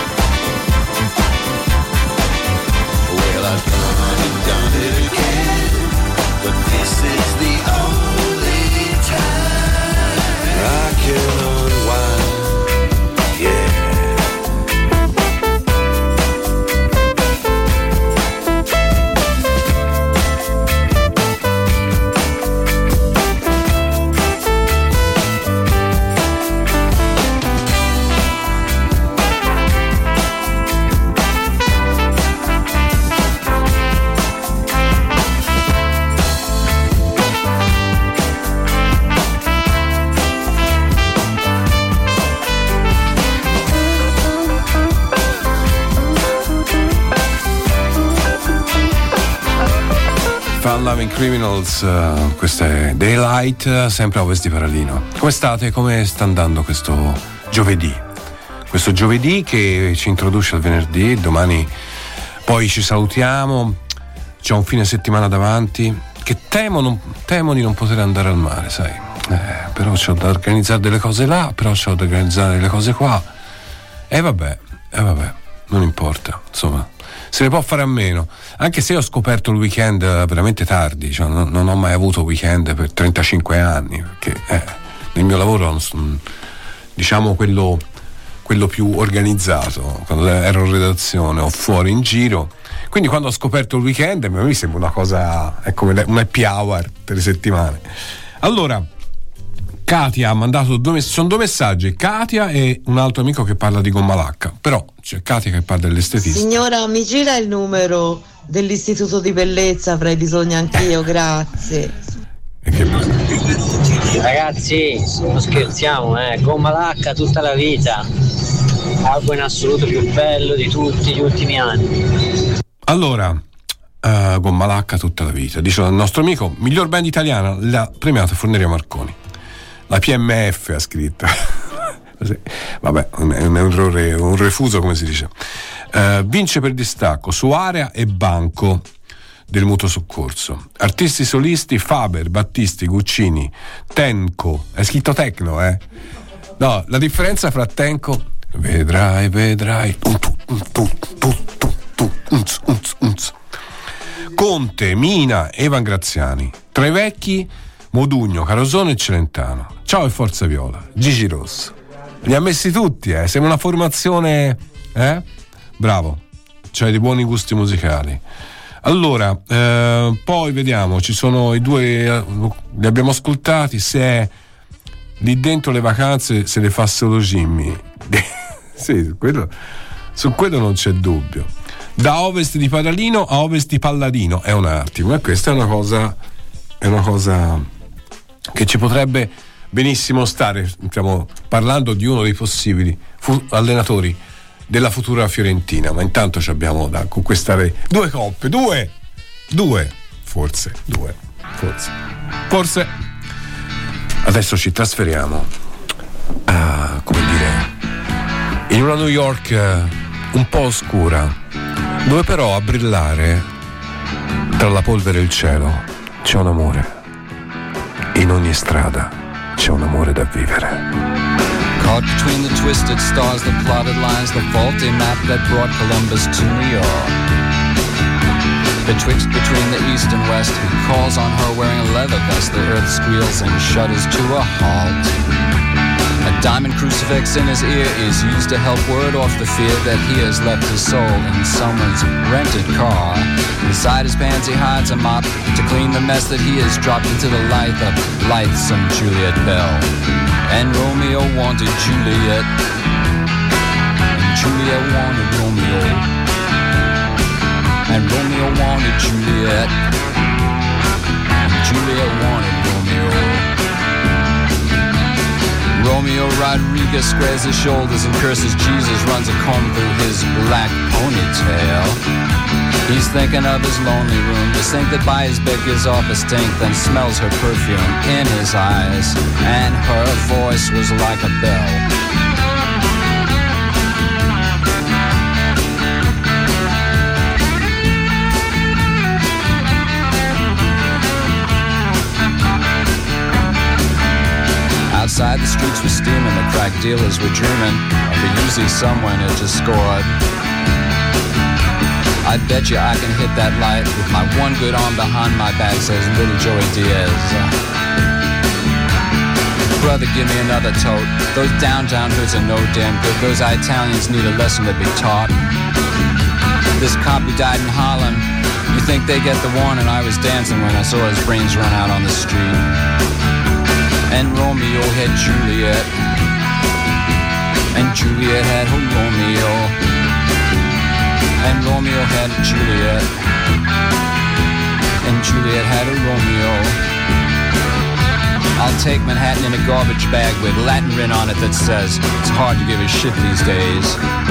Well, I've done and done it again, but this is the only time I can unwind. Yeah. Fun Loving Criminals, uh, questa è Daylight, uh, sempre a Ovest di Paralino. Come state? Come sta andando questo giovedì? Questo giovedì che ci introduce al venerdì, domani poi ci salutiamo, c'è un fine settimana davanti che temo, non, temo di non poter andare al mare, sai, eh, però c'ho da organizzare delle cose là, però c'ho da organizzare delle cose qua, e vabbè, e vabbè, non importa, insomma, se ne può fare a meno, anche se ho scoperto il weekend veramente tardi, cioè non, non ho mai avuto weekend per trentacinque anni, perché eh, nel mio lavoro, diciamo quello, quello più organizzato, quando ero in redazione o fuori in giro, quindi quando ho scoperto il weekend a me sembra una cosa, è come un happy hour per le settimane. Allora, Katia ha mandato due mess- sono due messaggi, Katia e un altro amico che parla di gomma lacca, però c'è Katia che parla dell'estetista. Signora, mi gira il numero dell'istituto di bellezza, avrei bisogno anch'io, grazie. E che... Ragazzi, non scherziamo, eh, gomma lacca tutta la vita, algo in assoluto più bello di tutti gli ultimi anni. Allora, uh, gomma lacca tutta la vita, dice il nostro amico, miglior band italiana, la premiata Forneria Marconi. La P M F ha scritto. Vabbè, è un errore, un refuso, come si dice. Uh, vince per distacco su Area e Banco del mutuo soccorso. Artisti solisti Faber, Battisti, Guccini, Tenco. È scritto Tecno, eh? No, la differenza fra Tenco, vedrai, vedrai. Conte, Mina, Evan Graziani. Tra i vecchi, Modugno, Carosone e Celentano. Ciao e forza viola. Gigi Rosso. Li ha messi tutti, eh. Sei una formazione, eh? Bravo, c'hai dei buoni gusti musicali. Allora, eh, poi vediamo, ci sono i due, li abbiamo ascoltati. Se è lì dentro le vacanze se le fa solo Jimmy. Sì, quello, su quello non c'è dubbio. Da ovest di Padalino a ovest di Palladino è un attimo, e questa è una cosa, è una cosa che ci potrebbe benissimo stare. Stiamo parlando di uno dei possibili fu- allenatori della futura Fiorentina, ma intanto ci abbiamo da conquistare due coppe, due, due, forse, due, forse, forse. Adesso ci trasferiamo a, come dire, in una New York uh, un po' oscura, dove però a brillare tra la polvere e il cielo c'è un amore. In ogni strada c'è un amore da vivere. Caught between the twisted stars, the plotted lines, the faulty map that brought Columbus to New York. Betwixt between the east and west, he calls on her wearing a leather vest. The earth squeals and shudders to a halt. A diamond crucifix in his ear is used to help ward off the fear that he has left his soul in someone's rented car. Inside his pants he hides a mop to clean the mess that he has dropped into the light of lightsome Juliet Bell. And Romeo wanted Juliet, and Juliet wanted Romeo, and Romeo wanted Juliet, and Juliet wanted Romeo. Romeo Rodriguez squares his shoulders and curses Jesus, runs a comb through his black ponytail. He's thinking of his lonely room, the sink that by his bed gives off a stink, then smells her perfume in his eyes, and her voice was like a bell. Outside the streets were steaming, the crack dealers were dreaming of a Uzi someone had just scored. I bet you I can hit that light with my one good arm behind my back, says little Joey Diaz. Brother, give me another tote. Those downtown hoods are no damn good. Those Italians need a lesson to be taught. This cop who died in Harlem, you think they get the warning? I was dancing when I saw his brains run out on the street. And Romeo had Juliet, and Juliet had her Romeo, and Romeo had Juliet, and Juliet had a Romeo. I'll take Manhattan in a garbage bag with Latin written on it that says it's hard to give a shit these days.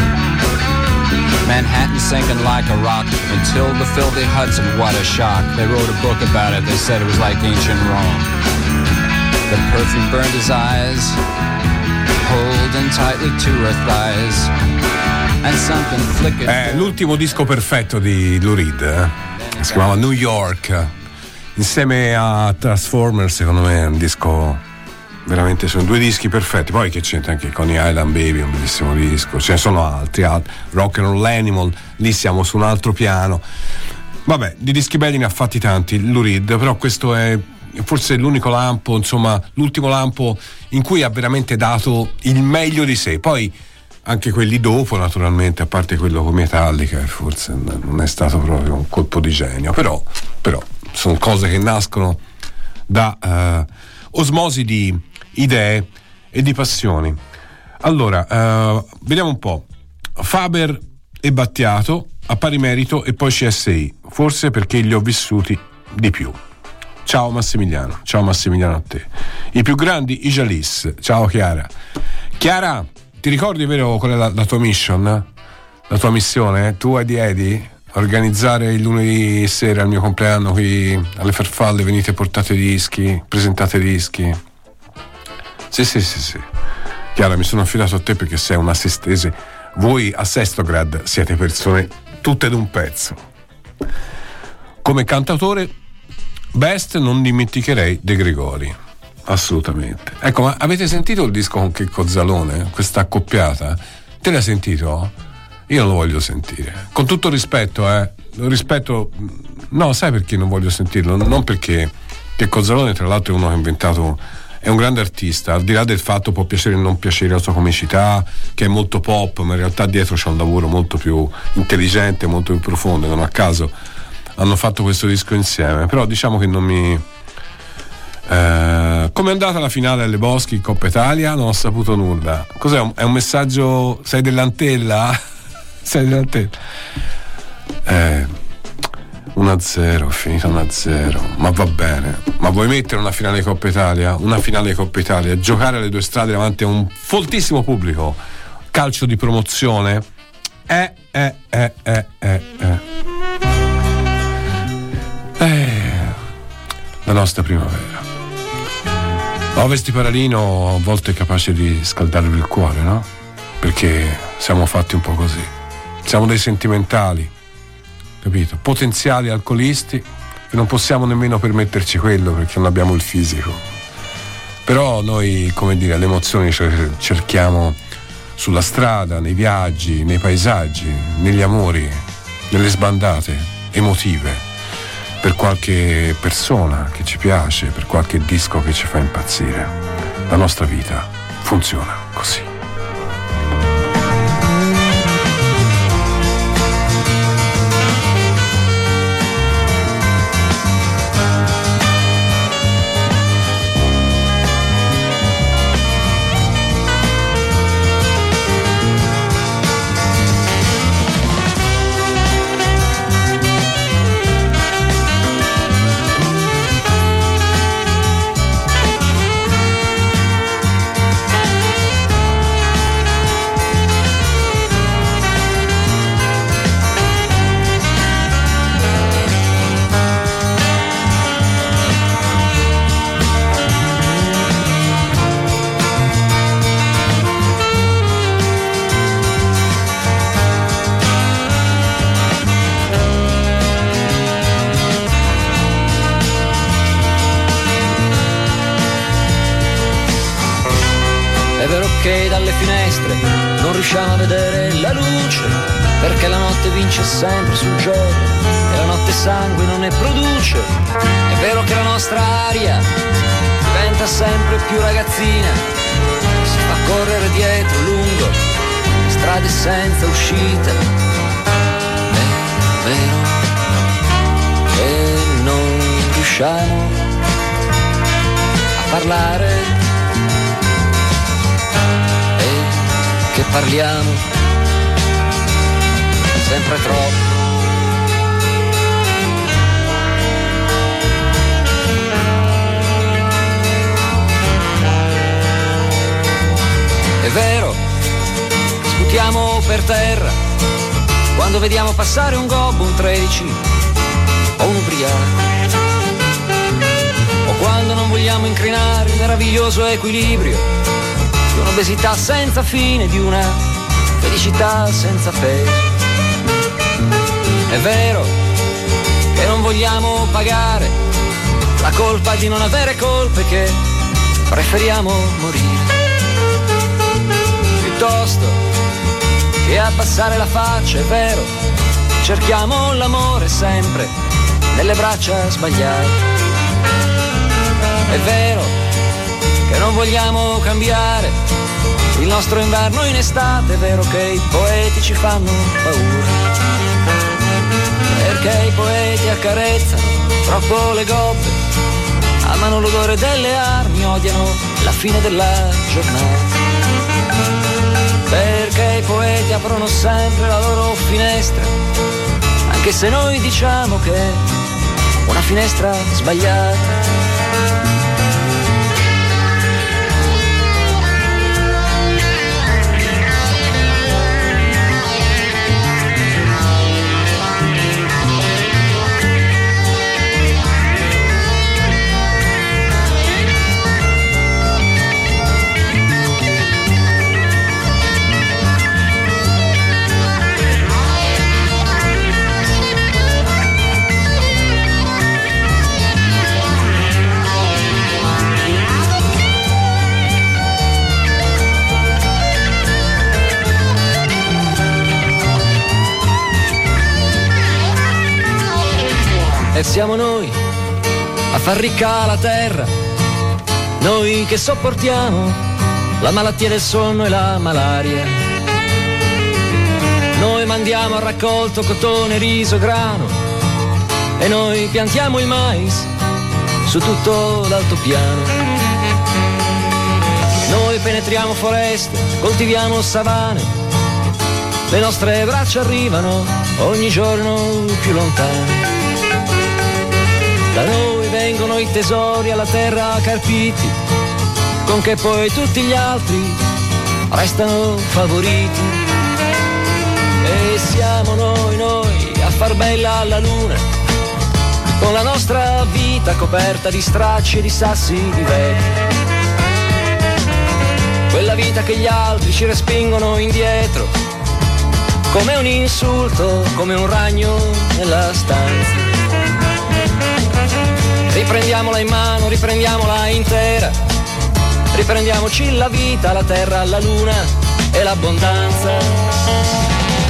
Manhattan sinking like a rock until the filthy Hudson, what a shock. They wrote a book about it, they said it was like ancient Rome. The perfume burned his eyes, holding tightly to her thighs, and something flickered. È l'ultimo disco perfetto di Lou Reed, eh? Si chiamava New York, insieme a Transformers. Secondo me è un disco veramente, sono due dischi perfetti. Poi che c'entra anche con i Island Baby, un bellissimo disco, ce ne sono altri, altri. Rock and Roll Animal, lì siamo su un altro piano. Vabbè, di dischi belli ne ha fatti tanti Lou Reed, però questo è forse l'unico lampo, insomma l'ultimo lampo in cui ha veramente dato il meglio di sé. Poi anche quelli dopo, naturalmente, a parte quello con Metallica, forse non è stato proprio un colpo di genio, però, però sono cose che nascono da uh, osmosi di idee e di passioni. Allora, uh, vediamo un po'. Faber e Battiato a pari merito, e poi C S I, forse perché li ho vissuti di più. Ciao Massimiliano, ciao Massimiliano a te. I più grandi, i Jalis. Ciao Chiara. Chiara, ti ricordi, vero, qual è la, la tua mission? La tua missione? Tu e di Eddie? Organizzare il lunedì sera, il mio compleanno, qui alle farfalle, venite, portate dischi, presentate dischi. Sì, sì, sì, sì. Chiara, mi sono affidato a te perché sei un assistese. Voi a Sestograd siete persone tutte d'un pezzo. Come cantautore best non dimenticherei De Gregori, assolutamente. Ecco, ma avete sentito il disco con Checco Zalone? Questa accoppiata? Te l'hai sentito? Io non lo voglio sentire. Con tutto rispetto, eh. Rispetto. No, sai perché non voglio sentirlo? Non perché Checco Zalone, tra l'altro, è uno che ha inventato è un grande artista, al di là del fatto può piacere o non piacere la sua comicità, che è molto pop, ma in realtà dietro c'è un lavoro molto più intelligente, molto più profondo. Non a caso hanno fatto questo disco insieme, però diciamo che non mi eh, come è andata la finale alle Boschi Coppa Italia? Non ho saputo nulla. Cos'è? Un, è un messaggio? Sei dell'Antella? Sei dell'Antella? Eh uno a zero, è finita uno a zero, ma va bene. Ma vuoi mettere una finale Coppa Italia? Una finale Coppa Italia, giocare alle due strade davanti a un foltissimo pubblico, calcio di promozione? Eh, eh, eh, eh, eh, eh. eh la nostra primavera. Ovest di Paralino a volte è capace di scaldarvi il cuore, no? Perché siamo fatti un po' così. Siamo dei sentimentali, capito? Potenziali alcolisti e non possiamo nemmeno permetterci quello perché non abbiamo il fisico. Però noi, come dire, le emozioni cerchiamo sulla strada, nei viaggi, nei paesaggi, negli amori, nelle sbandate emotive, per qualche persona che ci piace, per qualche disco che ci fa impazzire. La nostra vita funziona così. riusciamo a vedere la luce, perché la notte vince sempre sul giorno e la notte sangue non ne produce. È vero che la nostra aria diventa sempre più ragazzina, si fa correre dietro lungo le strade senza uscita. È vero che non riusciamo a parlare che parliamo sempre troppo. È vero, sputiamo per terra quando vediamo passare un gobbo, un tredici o un ubriaco, o quando non vogliamo incrinare il meraviglioso equilibrio di un'obesità senza fine, di una felicità senza peso. È vero che non vogliamo pagare la colpa di non avere colpe, che preferiamo morire piuttosto che abbassare la faccia. È vero, cerchiamo l'amore sempre nelle braccia sbagliate. È vero che non vogliamo cambiare il nostro inverno in estate. È vero che i poeti ci fanno paura, perché i poeti accarezzano troppo le gobbe, amano l'odore delle armi, odiano la fine della giornata, perché i poeti aprono sempre la loro finestra, anche se noi diciamo che è una finestra sbagliata. E siamo noi a far ricca la terra noi che sopportiamo la malattia del sonno e la malaria. Noi mandiamo al raccolto cotone, riso, grano e noi piantiamo il mais su tutto l'altopiano. Noi penetriamo foreste, coltiviamo savane, le nostre braccia arrivano ogni giorno più lontane. Da noi vengono i tesori alla terra carpiti, con che poi tutti gli altri restano favoriti. E siamo noi, noi a far bella alla luna, con la nostra vita coperta di stracci e di sassi di vetro. Quella vita che gli altri ci respingono indietro, come un insulto, come un ragno nella stanza. Riprendiamola in mano, riprendiamola intera, riprendiamoci la vita, la terra, la luna e l'abbondanza.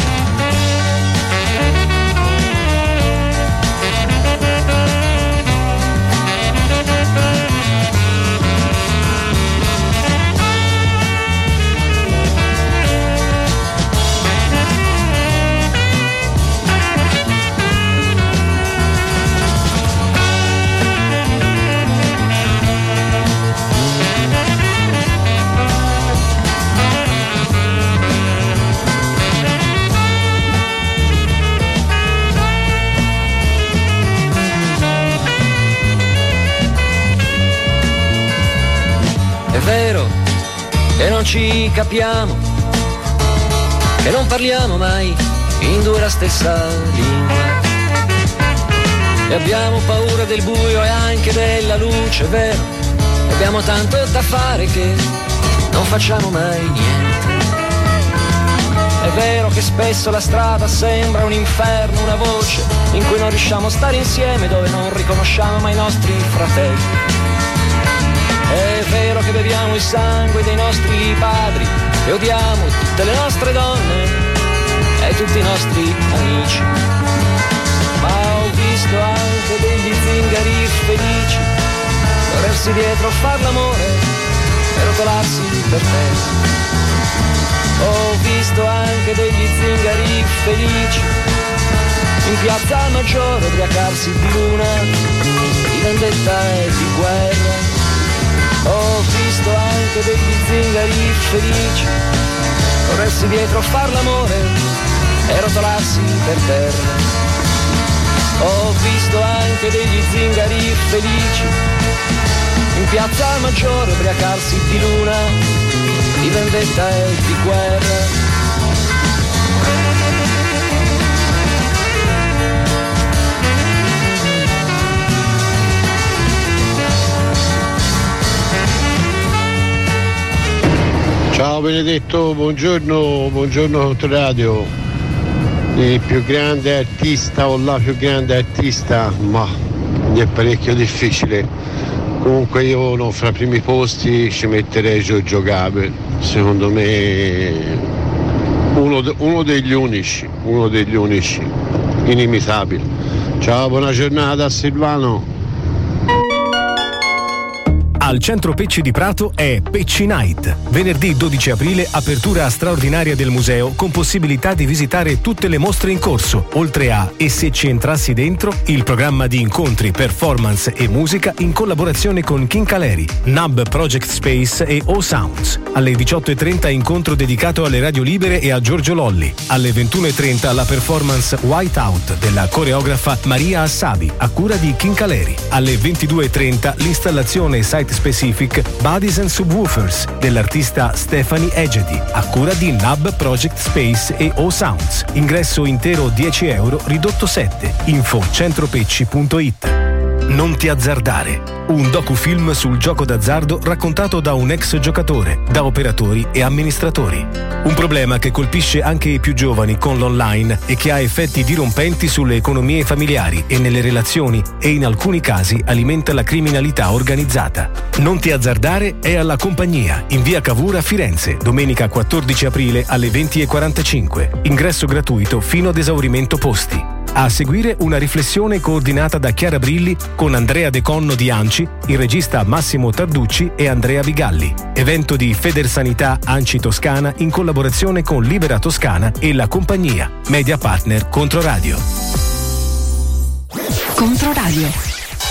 È vero che non ci capiamo, che non parliamo mai in due la stessa lingua, e abbiamo paura del buio e anche della luce, è vero, abbiamo tanto da fare che non facciamo mai niente. È vero che spesso la strada sembra un inferno, una voce in cui non riusciamo a stare insieme, dove non riconosciamo mai i nostri fratelli. È vero che beviamo il sangue dei nostri padri e odiamo tutte le nostre donne e tutti i nostri amici. Ma ho visto anche degli zingari felici corrersi dietro, far l'amore e rotolarsi per terra. Ho visto anche degli zingari felici in piazza Maggiore ubriacarsi di luna, di vendetta e di guerra. Ho visto anche degli zingari felici corrersi dietro, far l'amore e rotolarsi per terra. Ho visto anche degli zingari felici in piazza Maggiore ubriacarsi di luna, di vendetta e di guerra. Ciao Benedetto, buongiorno, buongiorno Controradio. Il più grande artista o la più grande artista, ma è parecchio difficile. Comunque io no, fra i primi posti ci metterei Giorgio Gaber, secondo me uno, de- uno degli unici, uno degli unici, inimitabili. Ciao, buona giornata a Silvano. Al Centro Pecci di Prato è Pecci Night. Venerdì dodici aprile, apertura straordinaria del museo con possibilità di visitare tutte le mostre in corso, oltre a E se ci entrassi dentro, il programma di incontri, performance e musica in collaborazione con King Caleri, Nub Project Space e O Sounds. Alle diciotto e trenta incontro dedicato alle radio libere e a Giorgio Lolli. Alle ventuno e trenta la performance White Out della coreografa Maria Assabi a cura di King Caleri. Alle ventidue e trenta l'installazione Site Specific Bodies and Subwoofers dell'artista Stephanie Egedi a cura di Nub Project Space e O Sounds. Ingresso intero dieci euro, ridotto sette. Info centropecci punto it. Non ti azzardare. Un docufilm sul gioco d'azzardo raccontato da un ex giocatore, da operatori e amministratori. Un problema che colpisce anche i più giovani con l'online e che ha effetti dirompenti sulle economie familiari e nelle relazioni e in alcuni casi alimenta la criminalità organizzata. Non ti azzardare è alla Compagnia, in via Cavour a Firenze, domenica quattordici aprile alle venti e quarantacinque. Ingresso gratuito fino ad esaurimento posti. A seguire una riflessione coordinata da Chiara Brilli con Andrea De Conno di ANCI, il regista Massimo Tarducci e Andrea Bigalli. Evento di Federsanità ANCI Toscana in collaborazione con Libera Toscana e la compagnia Media Partner Controradio. Controradio.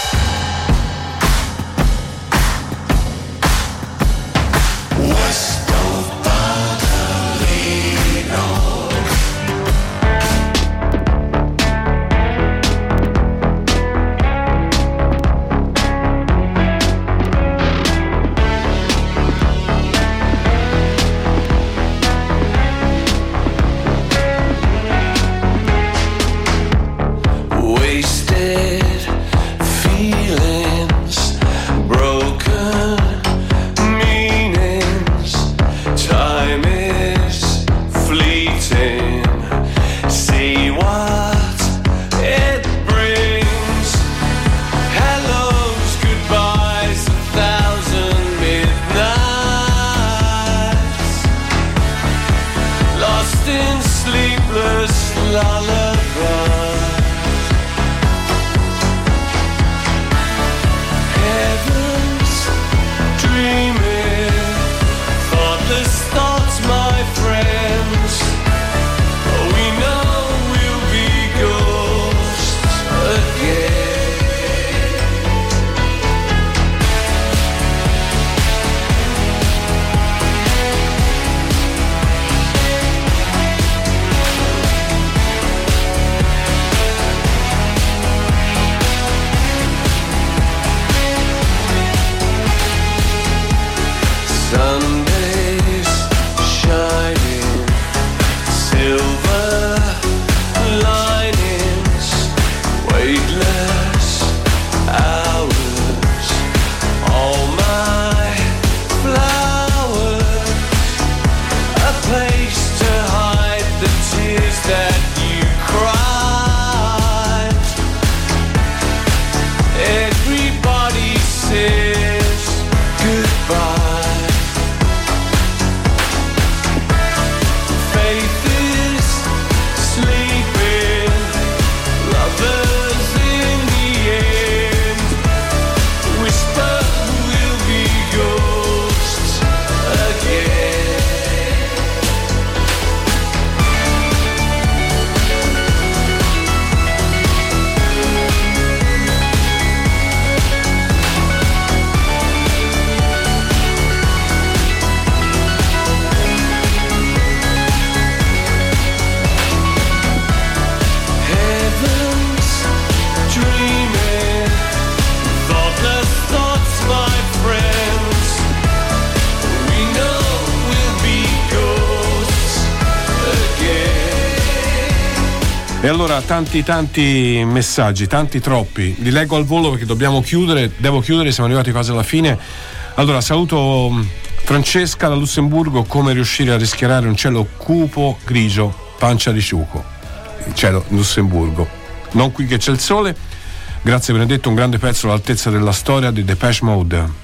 E allora tanti tanti messaggi, tanti troppi, li leggo al volo perché dobbiamo chiudere, devo chiudere, siamo arrivati quasi alla fine. Allora saluto Francesca da Lussemburgo. Come riuscire a rischiarare un cielo cupo grigio, pancia di ciuco, il cielo Lussemburgo, non qui che c'è il sole. Grazie Benedetto, un grande pezzo all'altezza della storia di Depeche Mode.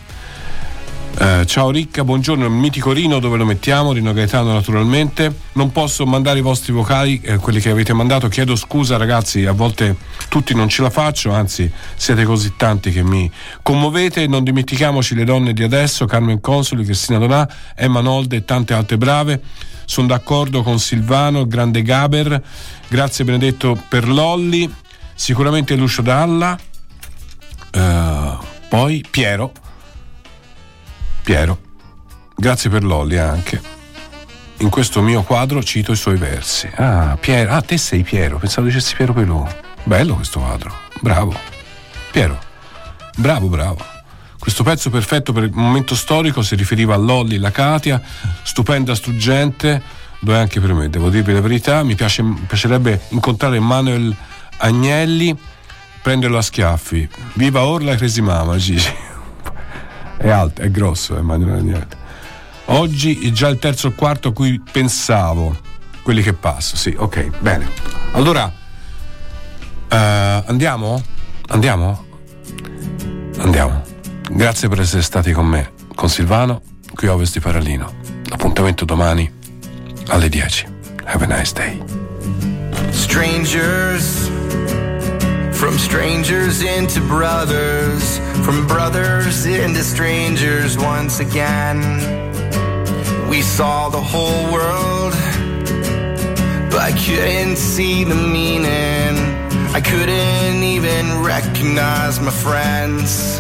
Eh, ciao Ricca, buongiorno. Il mitico Rino dove lo mettiamo? Rino Gaetano naturalmente. Non posso mandare i vostri vocali, eh, quelli che avete mandato, chiedo scusa ragazzi, a volte tutti non ce la faccio, anzi siete così tanti che mi commuovete. Non dimentichiamoci le donne di adesso, Carmen Consoli, Cristina Donà, Emma Nolde e tante altre brave. Sono d'accordo con Silvano, il grande Gaber. Grazie Benedetto per Lolli, sicuramente Lucio Dalla, eh, poi Piero Piero, grazie per Lolli anche. In questo mio quadro cito i suoi versi. Ah, Piero, ah, te sei Piero, pensavo dicessi Piero Pelù. Bello questo quadro, bravo. Piero, bravo, bravo. Questo pezzo perfetto per il momento storico si riferiva a Lolli, la Katia, stupenda, struggente, lo è anche per me, devo dirvi la verità. Mi, piace, mi piacerebbe incontrare Manuel Agnelli, prenderlo a schiaffi. Viva Orla Crazy Mama, Gigi. È alto, è grosso, Emanuele. Oggi è già il terzo o il quarto a cui pensavo, quelli che passo, sì, ok, bene. Allora, uh, andiamo? Andiamo? Andiamo. Grazie per essere stati con me, con Silvano, qui a Ovest di Paralino. Appuntamento domani alle dieci. Have a nice day. Strangers From strangers into brothers, from brothers into strangers once again. We saw the whole world, but I couldn't see the meaning. I couldn't even recognize my friends.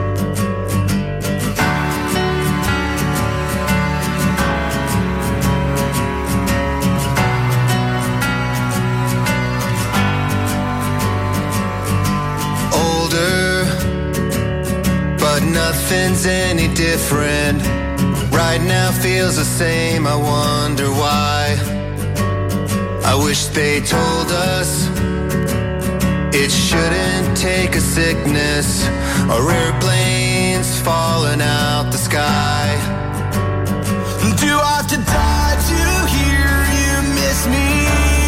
But nothing's any different. Right now feels the same, I wonder why. I wish they told us it shouldn't take a sickness or airplanes falling out the sky. Do I have to die to hear you miss me?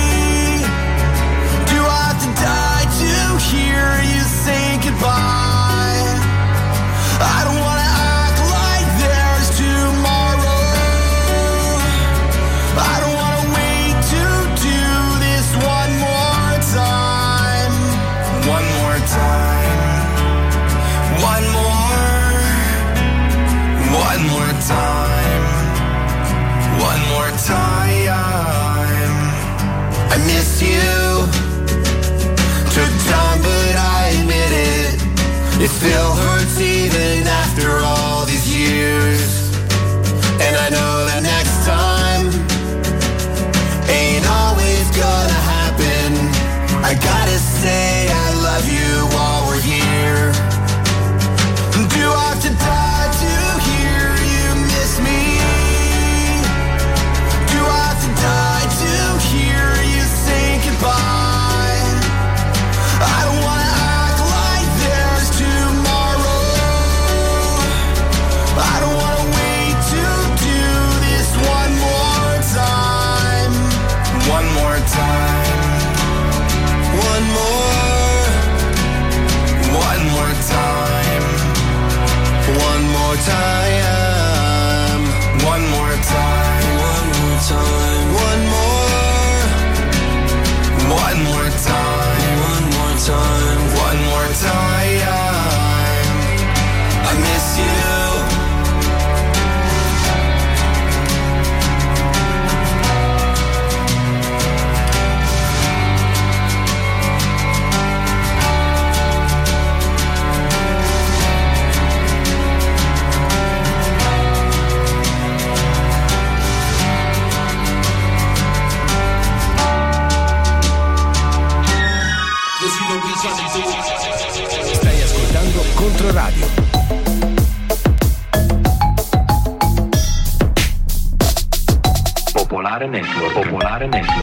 Do I have to die to hear you say goodbye? I don't wanna act like there's tomorrow. I don't wanna wait to do this one more time. One more time. One more. One more time. One more time. I miss you. Took time, but I admit it. It still hurts even after all these years. And I know that next time ain't always gonna happen. I gotta say I love you while we're here. Do I have to die to hear you miss me? Do I have to die to hear you say goodbye? I don't wanna act like there's tomorrow. I don't wanna wait to do this one more time. One more time. One more. One more time. One more time. One more time. One more time. One more. One more time. One more time. One more time. I miss you. Stai ascoltando Controradio. Popolare Network. Popolare Network.